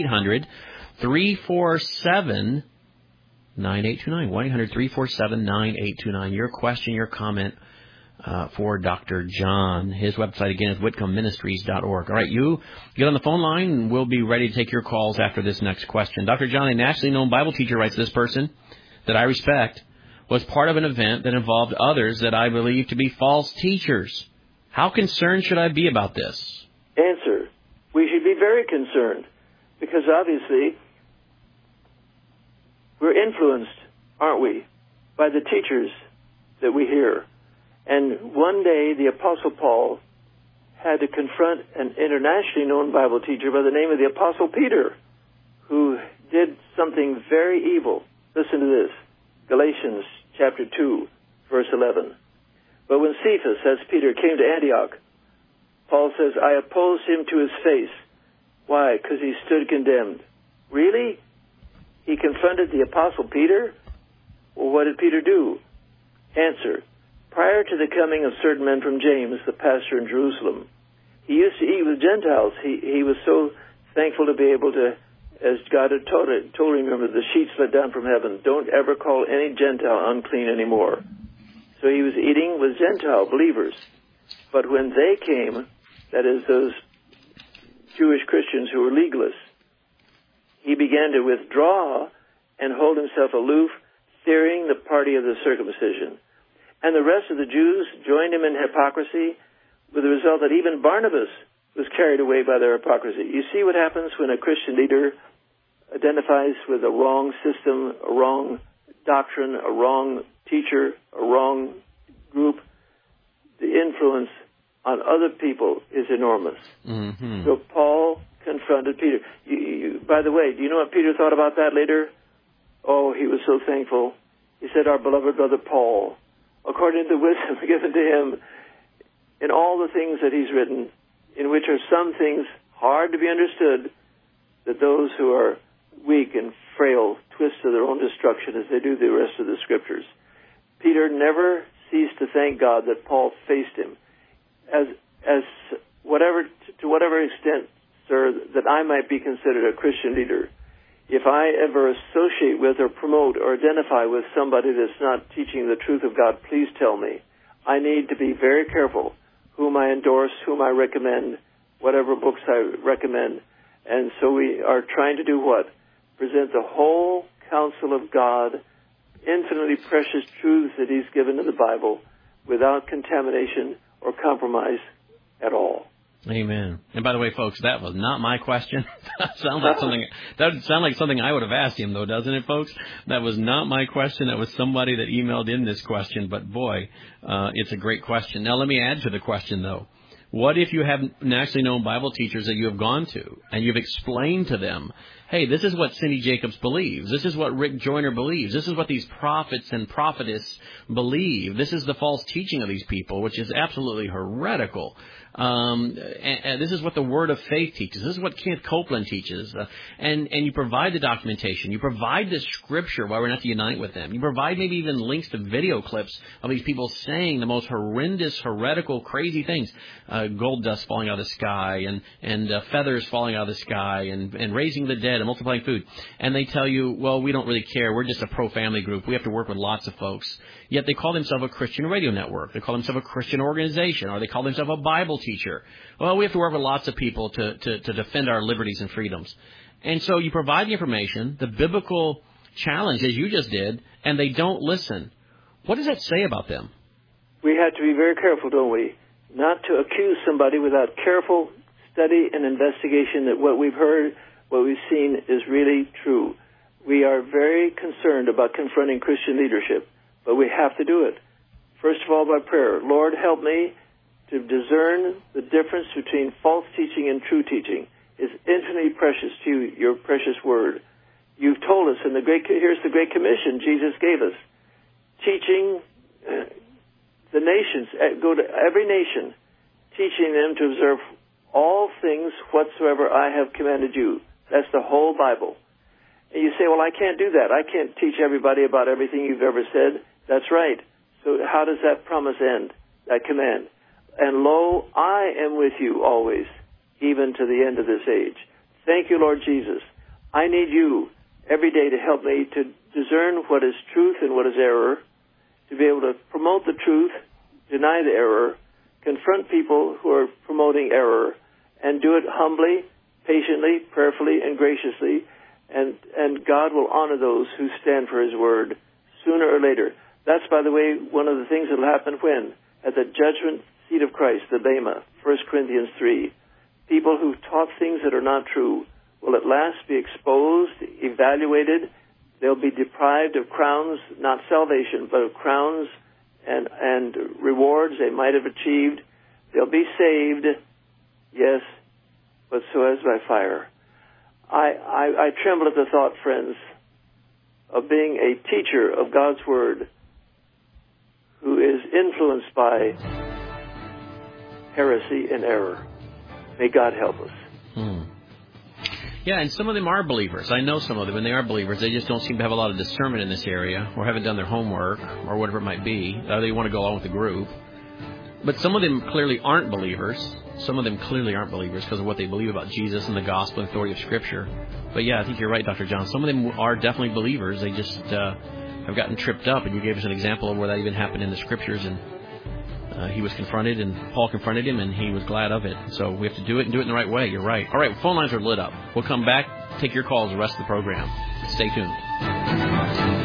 1-800-347-9829, 1-800-347-9829. Your question, your comment for Dr. John. His website, again, is whitcombministries.org. All right, you get on the phone line, and we'll be ready to take your calls after this next question. Dr. John, a nationally known Bible teacher, writes, this person that I respect was part of an event that involved others that I believe to be false teachers. How concerned should I be about this? Answer: we should be very concerned, because obviously we're influenced, aren't we, by the teachers that we hear. And one day the Apostle Paul had to confront an internationally known Bible teacher by the name of the Apostle Peter, who did something very evil. Listen to this. Galatians chapter 2, verse 11. But when Cephas, that's Peter, came to Antioch, Paul says, I opposed him to his face. Why? Because he stood condemned. Really? He confronted the Apostle Peter? Well, what did Peter do? Answer: prior to the coming of certain men from James, the pastor in Jerusalem, he used to eat with Gentiles. He was so thankful to be able to, as God had told him, remember, the sheets let down from heaven, don't ever call any Gentile unclean anymore. So he was eating with Gentile believers. But when they came, that is, those Jewish Christians who were legalists, he began to withdraw and hold himself aloof, fearing the party of the circumcision. And the rest of the Jews joined him in hypocrisy, with the result that even Barnabas was carried away by their hypocrisy. You see what happens when a Christian leader identifies with a wrong system, a wrong doctrine, a wrong teacher, a wrong group. The influence on other people is enormous. Mm-hmm. So Paul confronted Peter. By the way, do you know what Peter thought about that later? Oh, he was so thankful. He said, our beloved brother Paul, according to the wisdom given to him in all the things that he's written, in which are some things hard to be understood, that those who are weak and frail twist to their own destruction as they do the rest of the Scriptures. Peter never ceased to thank God that Paul faced him. To whatever extent, sir, that I might be considered a Christian leader, if I ever associate with or promote or identify with somebody that's not teaching the truth of God, please tell me. I need to be very careful whom I endorse, whom I recommend, whatever books I recommend. And so we are trying to do what? Present the whole counsel of God, infinitely precious truths that He's given in the Bible, without contamination or compromise at all. Amen. And by the way, folks, that was not my question. That would sound like something I would have asked him, though, doesn't it, folks? That was not my question. That was somebody that emailed in this question. But boy, it's a great question. Now, let me add to the question, though. What if you have nationally known Bible teachers that you have gone to and you've explained to them, hey, this is what Cindy Jacobs believes. This is what Rick Joyner believes. This is what these prophets and prophetess believe. This is the false teaching of these people, which is absolutely heretical. And this is what the Word of Faith teaches. This is what Kenneth Copeland teaches. And you provide the documentation. You provide the scripture why we're not to unite with them. You provide maybe even links to video clips of these people saying the most horrendous, heretical, crazy things. Gold dust falling out of the sky and feathers falling out of the sky and raising the dead and multiplying food. And they tell you, well, we don't really care. We're just a pro-family group. We have to work with lots of folks. Yet they call themselves a Christian radio network. They call themselves a Christian organization, or they call themselves a Bible teacher. Well, we have to work with lots of people to defend our liberties and freedoms. And so you provide the information, the biblical challenge, as you just did, and they don't listen. What does that say about them? We have to be very careful, don't we? Not to accuse somebody without careful study and investigation that what we've heard, what we've seen is really true. We are very concerned about confronting Christian leadership, but we have to do it. First of all, by prayer. Lord, help me to discern the difference between false teaching and true teaching. It's infinitely precious to you, your precious word. You've told us, and here's the Great Commission Jesus gave us. Teaching the nations, go to every nation, teaching them to observe all things whatsoever I have commanded you. That's the whole Bible. And you say, well, I can't do that. I can't teach everybody about everything you've ever said. That's right. So how does that promise end, that command? And lo, I am with you always, even to the end of this age. Thank you, Lord Jesus. I need you every day to help me to discern what is truth and what is error, to be able to promote the truth, deny the error, confront people who are promoting error, and do it humbly, patiently, prayerfully, and graciously, and God will honor those who stand for His word sooner or later. That's, by the way, one of the things that will happen when? At the judgment seat of Christ, the Bema, 1 Corinthians 3. People who taught things that are not true will at last be exposed, evaluated. They'll be deprived of crowns, not salvation, but of crowns and rewards they might have achieved. They'll be saved, yes, but so as by fire. I tremble at the thought, friends, of being a teacher of God's Word who is influenced by heresy and error. May God help us. Yeah, and some of them are believers. I know some of them, and they are believers. They just don't seem to have a lot of discernment in this area, or haven't done their homework, or whatever it might be. They want to go along with the group. But some of them clearly aren't believers. Some of them clearly aren't believers because of what they believe about Jesus and the gospel and authority of Scripture. But yeah, I think you're right, Dr. John. Some of them are definitely believers. They just have gotten tripped up, and you gave us an example of where that even happened in the Scriptures, and he was confronted, and Paul confronted him, and he was glad of it. So we have to do it and do it in the right way. You're right. All right, phone lines are lit up. We'll come back, take your calls the rest of the program. Stay tuned.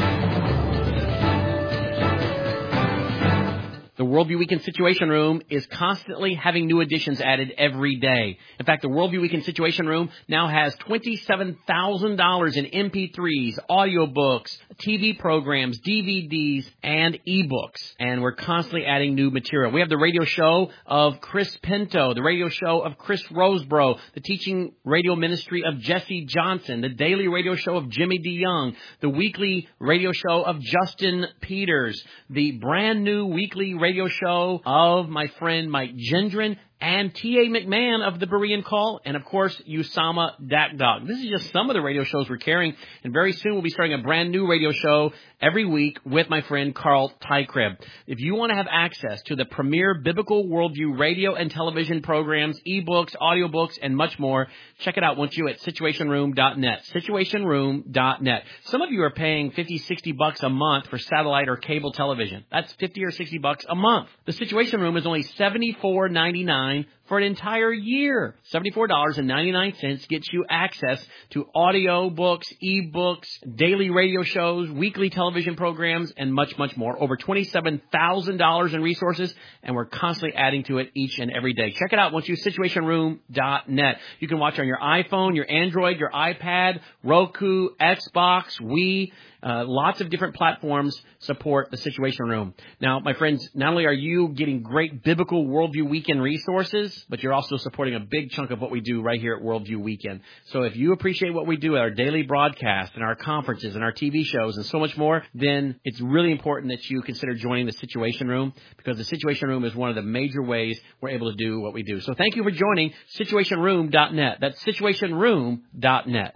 The Worldview Weekend Situation Room is constantly having new editions added every day. In fact, the Worldview Weekend Situation Room now has $27,000 in MP3s, audiobooks, TV programs, DVDs, and ebooks. And we're constantly adding new material. We have the radio show of Chris Pinto, the radio show of Chris Roseborough, the teaching radio ministry of Jesse Johnson, the daily radio show of Jimmy DeYoung, the weekly radio show of Justin Peters, the brand new weekly radio show of my friend Mike Gendron, and T.A. McMahon of the Berean Call, and of course, Usama Dakdog. This is just some of the radio shows we're carrying, and very soon we'll be starting a brand new radio show every week with my friend Carl Tykreb. If you want to have access to the premier biblical worldview radio and television programs, ebooks, audiobooks, and much more, check it out once you at situationroom.net. Situationroom.net. Some of you are paying $50, $60 a month for satellite or cable television. That's $50 or $60 a month. The Situation Room is only $74.99 for an entire year. $74.99 gets you access to audio books, e-books, daily radio shows, weekly television programs, and much, much more. Over $27,000 in resources, and we're constantly adding to it each and every day. Check it out once you use situationroom.net. You can watch on your iPhone, your Android, your iPad, Roku, Xbox, Wii. Lots of different platforms support the Situation Room. Now, my friends, not only are you getting great Biblical Worldview Weekend resources, but you're also supporting a big chunk of what we do right here at Worldview Weekend. So if you appreciate what we do at our daily broadcast and our conferences and our TV shows and so much more, then it's really important that you consider joining the Situation Room, because the Situation Room is one of the major ways we're able to do what we do. So thank you for joining situationroom.net. That's situationroom.net.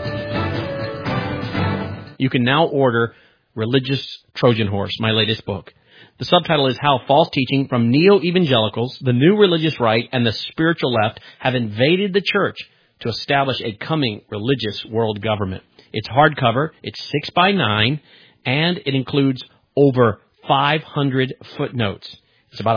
You can now order Religious Trojan Horse, my latest book. The subtitle is How False Teaching from Neo-Evangelicals, the New Religious Right, and the Spiritual Left have invaded the church to establish a coming religious world government. It's hardcover, it's 6x9, and it includes over 500 footnotes. It's about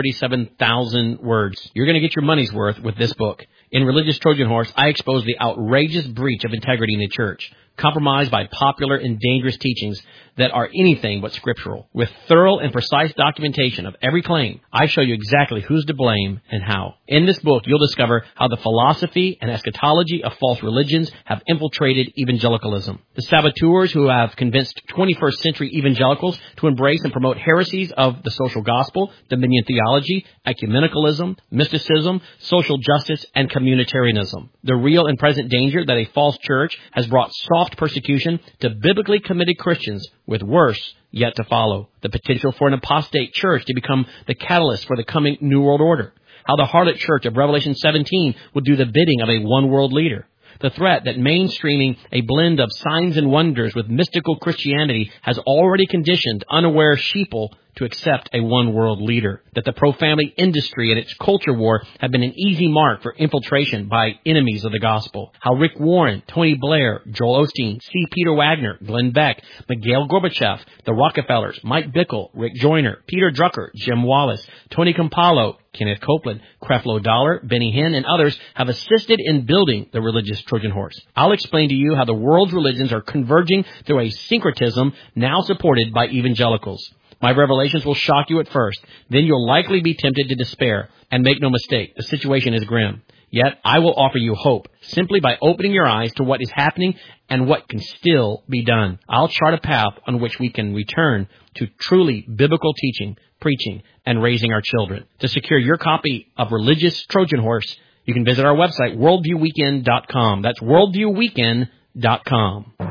137,000 words. You're going to get your money's worth with this book. In Religious Trojan Horse, I expose the outrageous breach of integrity in the church, compromised by popular and dangerous teachings that are anything but scriptural. With thorough and precise documentation of every claim, I show you exactly who's to blame and how. In this book, you'll discover how the philosophy and eschatology of false religions have infiltrated evangelicalism. The saboteurs who have convinced 21st century evangelicals to embrace and promote heresies of the social gospel, dominion theology, ecumenicalism, mysticism, social justice, and communitarianism. The real and present danger that a false church has brought soft persecution to biblically committed Christians, with worse yet to follow. The potential for an apostate church to become the catalyst for the coming New World Order. How the harlot church of Revelation 17 will do the bidding of a one-world leader. The threat that mainstreaming a blend of signs and wonders with mystical Christianity has already conditioned unaware sheeple to accept a one-world leader. That the pro-family industry and its culture war have been an easy mark for infiltration by enemies of the gospel. How Rick Warren, Tony Blair, Joel Osteen, C. Peter Wagner, Glenn Beck, Mikhail Gorbachev, the Rockefellers, Mike Bickle, Rick Joyner, Peter Drucker, Jim Wallace, Tony Campolo, Kenneth Copeland, Creflo Dollar, Benny Hinn, and others have assisted in building the religious Trojan horse. I'll explain to you how the world's religions are converging through a syncretism now supported by evangelicals. My revelations will shock you at first. Then you'll likely be tempted to despair. And make no mistake, the situation is grim. Yet I will offer you hope simply by opening your eyes to what is happening and what can still be done. I'll chart a path on which we can return to truly biblical teaching, preaching, and raising our children. To secure your copy of Religious Trojan Horse, you can visit our website, worldviewweekend.com. That's worldviewweekend.com.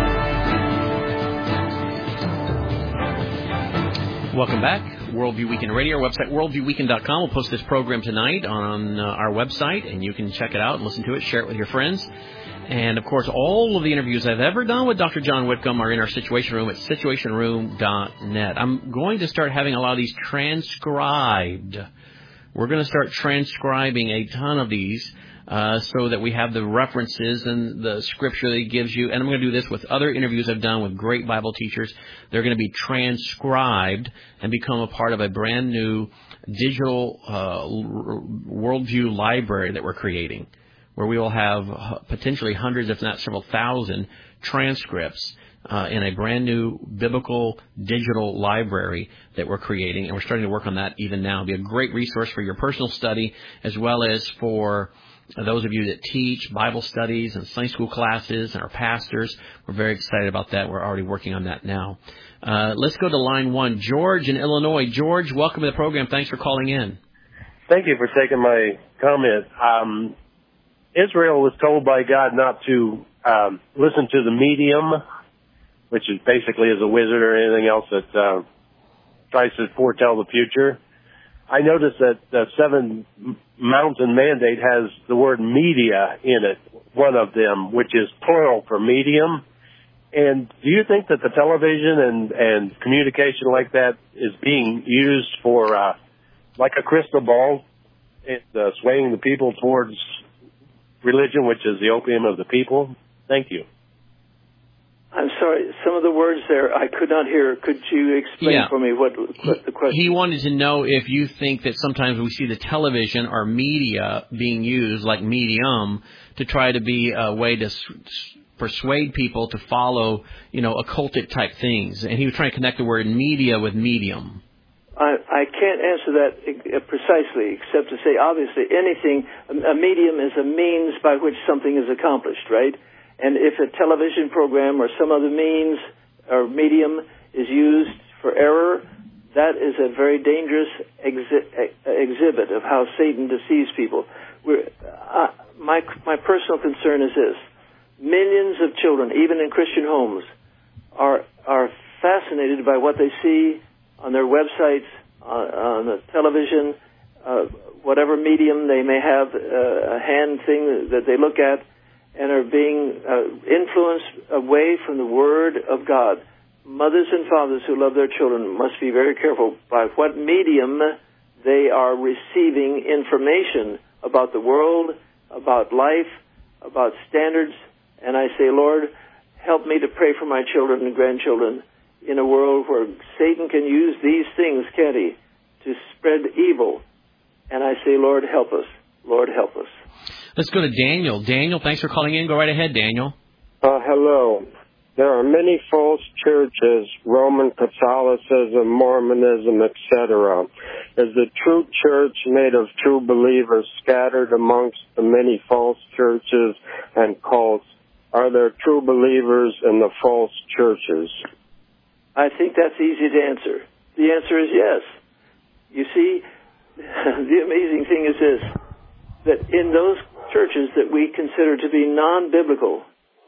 Welcome back. Worldview Weekend Radio, our website, worldviewweekend.com. We'll post this program tonight on our website, and you can check it out and listen to it, share it with your friends. And, of course, all of the interviews I've ever done with Dr. John Whitcomb are in our Situation Room at situationroom.net. I'm going to start having a lot of these transcribed. We're going to start transcribing a ton of these so that we have the references and the scripture that he gives you. And I'm going to do this with other interviews I've done with great Bible teachers. They're going to be transcribed and become a part of a brand new digital worldview library that we're creating, where we will have potentially hundreds, if not several thousand, transcripts in a brand new biblical digital library that we're creating. And we're starting to work on that even now. It'll be a great resource for your personal study, as well as for those of you that teach Bible studies and Sunday school classes and are pastors. We're very excited about that. We're already working on that now. Let's go to line one. George in Illinois. George, welcome to the program. Thanks for calling in. Thank you for taking my comment. Israel was told by God not to listen to the medium, which is basically is a wizard or anything else that tries to foretell the future. I noticed that the Seven Mountain Mandate has the word media in it, one of them, which is plural for medium. And do you think that the television and communication like that is being used for like a crystal ball, swaying the people towards religion, which is the opium of the people? Thank you. I'm sorry, some of the words there I could not hear. Could you explain for me what the question? He wanted to know if you think that sometimes we see the television or media being used, like Medium, to try to be a way to persuade people to follow, occultic type things. And he was trying to connect the word media with medium. I can't answer that precisely, except to say, obviously, a medium is a means by which something is accomplished, right? And if a television program or some other means or medium is used for error, that is a very dangerous exhibit of how Satan deceives people. My personal concern is this. Millions of children, even in Christian homes, are fascinated by what they see on their websites, on the television, whatever medium they may have, a hand thing that they look at, and are being influenced away from the Word of God. Mothers and fathers who love their children must be very careful by what medium they are receiving information about the world, about life, about standards. And I say, Lord, help me to pray for my children and grandchildren in a world where Satan can use these things, can't he, to spread evil. And I say, Lord, help us. Lord, help us. Let's go to Daniel. Daniel, thanks for calling in. Go right ahead, Daniel. Hello. There are many false churches, Roman Catholicism, Mormonism, etc. Is the true church made of true believers scattered amongst the many false churches and cults? Are there true believers in the false churches? I think that's easy to answer. The answer is yes. You see, the amazing thing is this, that in those churches that we consider to be non-biblical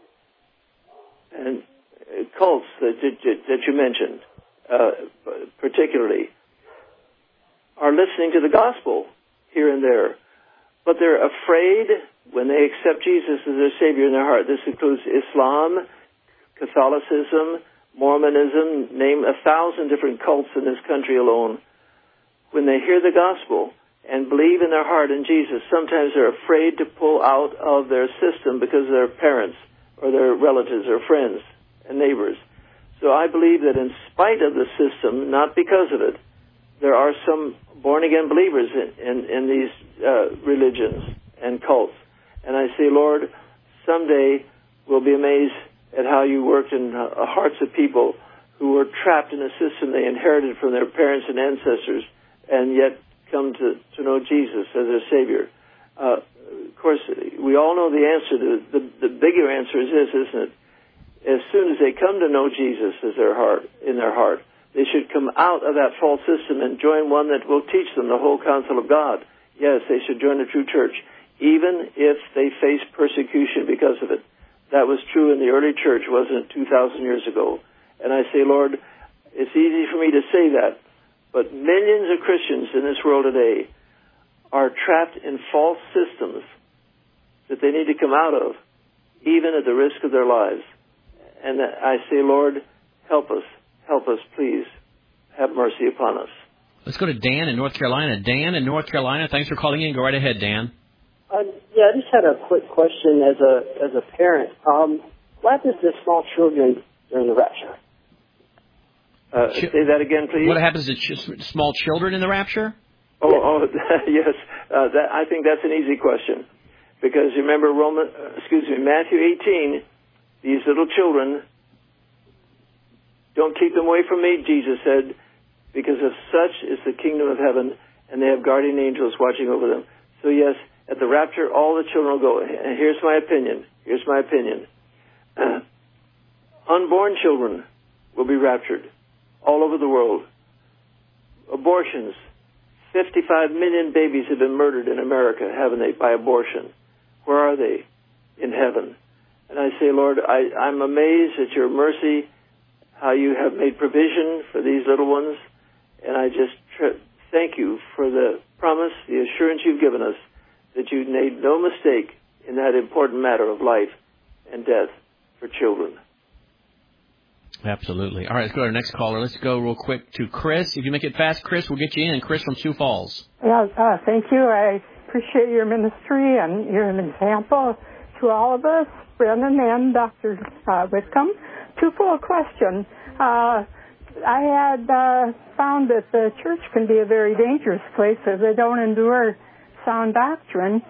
and cults that you mentioned, particularly, are listening to the gospel here and there, but they're afraid when they accept Jesus as their Savior in their heart. This includes Islam, Catholicism, Mormonism, name 1,000 different cults in this country alone. When they hear the gospel and believe in their heart in Jesus, sometimes they're afraid to pull out of their system because of their parents or their relatives or friends and neighbors. So I believe that in spite of the system, not because of it, there are some born-again believers in these religions and cults. And I say, Lord, someday we'll be amazed at how you worked in hearts of people who were trapped in a system they inherited from their parents and ancestors and yet come to know Jesus as their Savior. Of course, we all know the answer. The bigger answer is this, isn't it? As soon as they come to know Jesus as in their heart, they should come out of that false system and join one that will teach them the whole counsel of God. Yes, they should join the true church, even if they face persecution because of it. That was true in the early church, wasn't it, 2,000 years ago? And I say, Lord, it's easy for me to say that, but millions of Christians in this world today are trapped in false systems that they need to come out of, even at the risk of their lives. And I say, Lord, help us, please. Have mercy upon us. Let's go to Dan in North Carolina. Dan in North Carolina, thanks for calling in. Go right ahead, Dan. I just had a quick question as a parent. What happens to small children during the rapture? Say that again, please. What happens to small children in the rapture? Yes. I think that's an easy question, because you remember Matthew 18. These little children, don't keep them away from me, Jesus said, because of such is the kingdom of heaven, and they have guardian angels watching over them. So yes, at the rapture, all the children will go. And here's my opinion. Unborn children will be raptured all over the world. Abortions. 55 million babies have been murdered in America, haven't they, by abortion. Where are they? In heaven. And I say, Lord, I'm amazed at your mercy, how you have made provision for these little ones. And I just thank you for the promise, the assurance you've given us, that you made no mistake in that important matter of life and death for children. Absolutely. All right, let's go to our next caller. Let's go real quick to Chris. If you make it fast, Chris, we'll get you in. And Chris from Sioux Falls. Yeah, thank you. I appreciate your ministry, and you're an example to all of us, Brennan and Dr. Whitcomb. twofold question. I had found that the church can be a very dangerous place as they don't endure sound doctrine.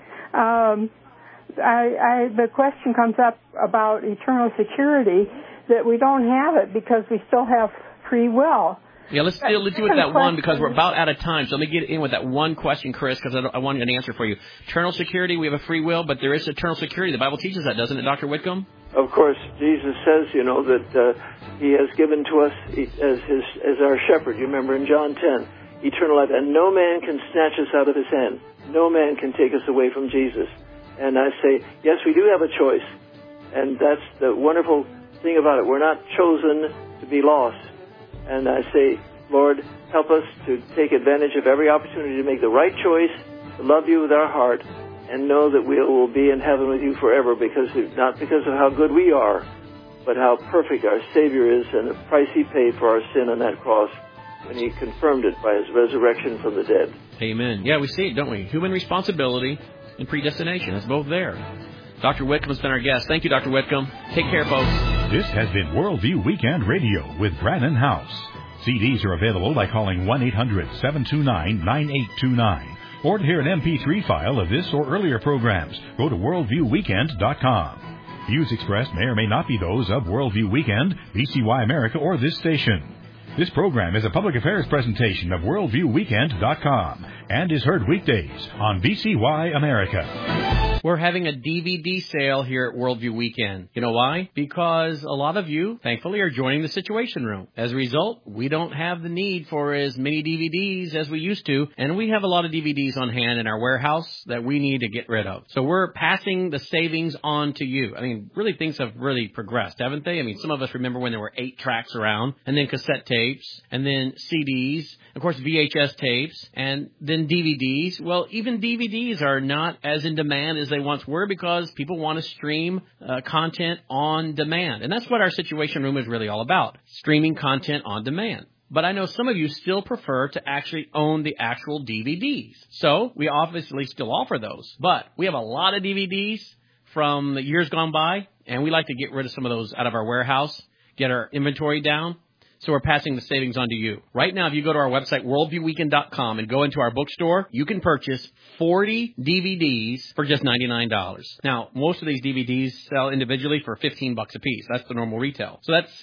The question comes up about eternal security, that we don't have it because we still have free will. Yeah, let's deal with that one because we're about out of time. So let me get in with that one question, Chris, because I want an answer for you. Eternal security, we have a free will, but there is eternal security. The Bible teaches that, doesn't it, Dr. Whitcomb? Of course, Jesus says, that He has given to us as our shepherd. You remember in John 10, eternal life, and no man can snatch us out of His hand. No man can take us away from Jesus. And I say, yes, we do have a choice, and that's the wonderful thing about it. We're not chosen to be lost. And I say, Lord, help us to take advantage of every opportunity to make the right choice, to love you with our heart, and know that we will be in heaven with you forever, not because of how good we are, but how perfect our Savior is and the price He paid for our sin on that cross when He confirmed it by His resurrection from the dead. Amen. Yeah, we see it, don't we? Human responsibility and predestination. It's both there. Dr. Whitcomb has been our guest. Thank you, Dr. Whitcomb. Take care, folks. This has been Worldview Weekend Radio with Brannon House. CDs are available by calling 1-800-729-9829. Or to hear an MP3 file of this or earlier programs, go to worldviewweekend.com. Views expressed may or may not be those of Worldview Weekend, BCY America, or this station. This program is a public affairs presentation of worldviewweekend.com and is heard weekdays on BCY America. We're having a DVD sale here at Worldview Weekend. You know why? Because a lot of you, thankfully, are joining the Situation Room. As a result, we don't have the need for as many DVDs as we used to, and we have a lot of DVDs on hand in our warehouse that we need to get rid of. So we're passing the savings on to you. I mean, really, things have really progressed, haven't they? I mean, some of us remember when there were 8 tracks around, and then cassette tapes, and then CDs, of course, VHS tapes, and then DVDs. Well, even DVDs are not as in demand as they once were because people want to stream content on demand. And that's what our Situation Room is really all about, streaming content on demand. But I know some of you still prefer to actually own the actual DVDs. So we obviously still offer those. But we have a lot of DVDs from the years gone by, and we like to get rid of some of those out of our warehouse, get our inventory down. So we're passing the savings on to you. Right now, if you go to our website, worldviewweekend.com, and go into our bookstore, you can purchase 40 DVDs for just $99. Now, most of these DVDs sell individually for $15 a piece. That's the normal retail. So that's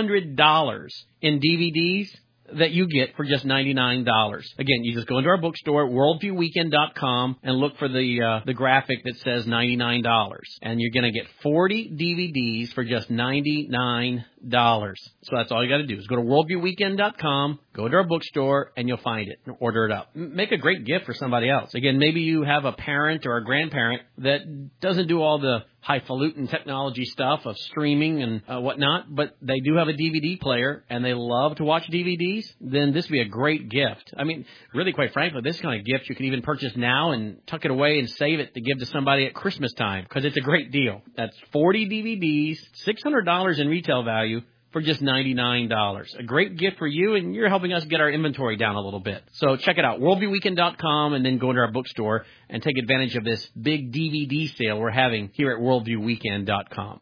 $600 in DVDs that you get for just $99. Again, you just go into our bookstore, worldviewweekend.com, and look for the graphic that says $99. And you're going to get 40 DVDs for just $99. So that's all you got to do is go to worldviewweekend.com, go to our bookstore, and you'll find it and order it up. Make a great gift for somebody else. Again, maybe you have a parent or a grandparent that doesn't do all the highfalutin technology stuff of streaming and whatnot, but they do have a DVD player and they love to watch DVDs, then this would be a great gift. I mean, really, quite frankly, this kind of gift you can even purchase now and tuck it away and save it to give to somebody at Christmas time because it's a great deal. That's 40 DVDs, $600 in retail value for just $99. A great gift for you, and you're helping us get our inventory down a little bit. So check it out, worldviewweekend.com, and then go to our bookstore and take advantage of this big DVD sale we're having here at worldviewweekend.com.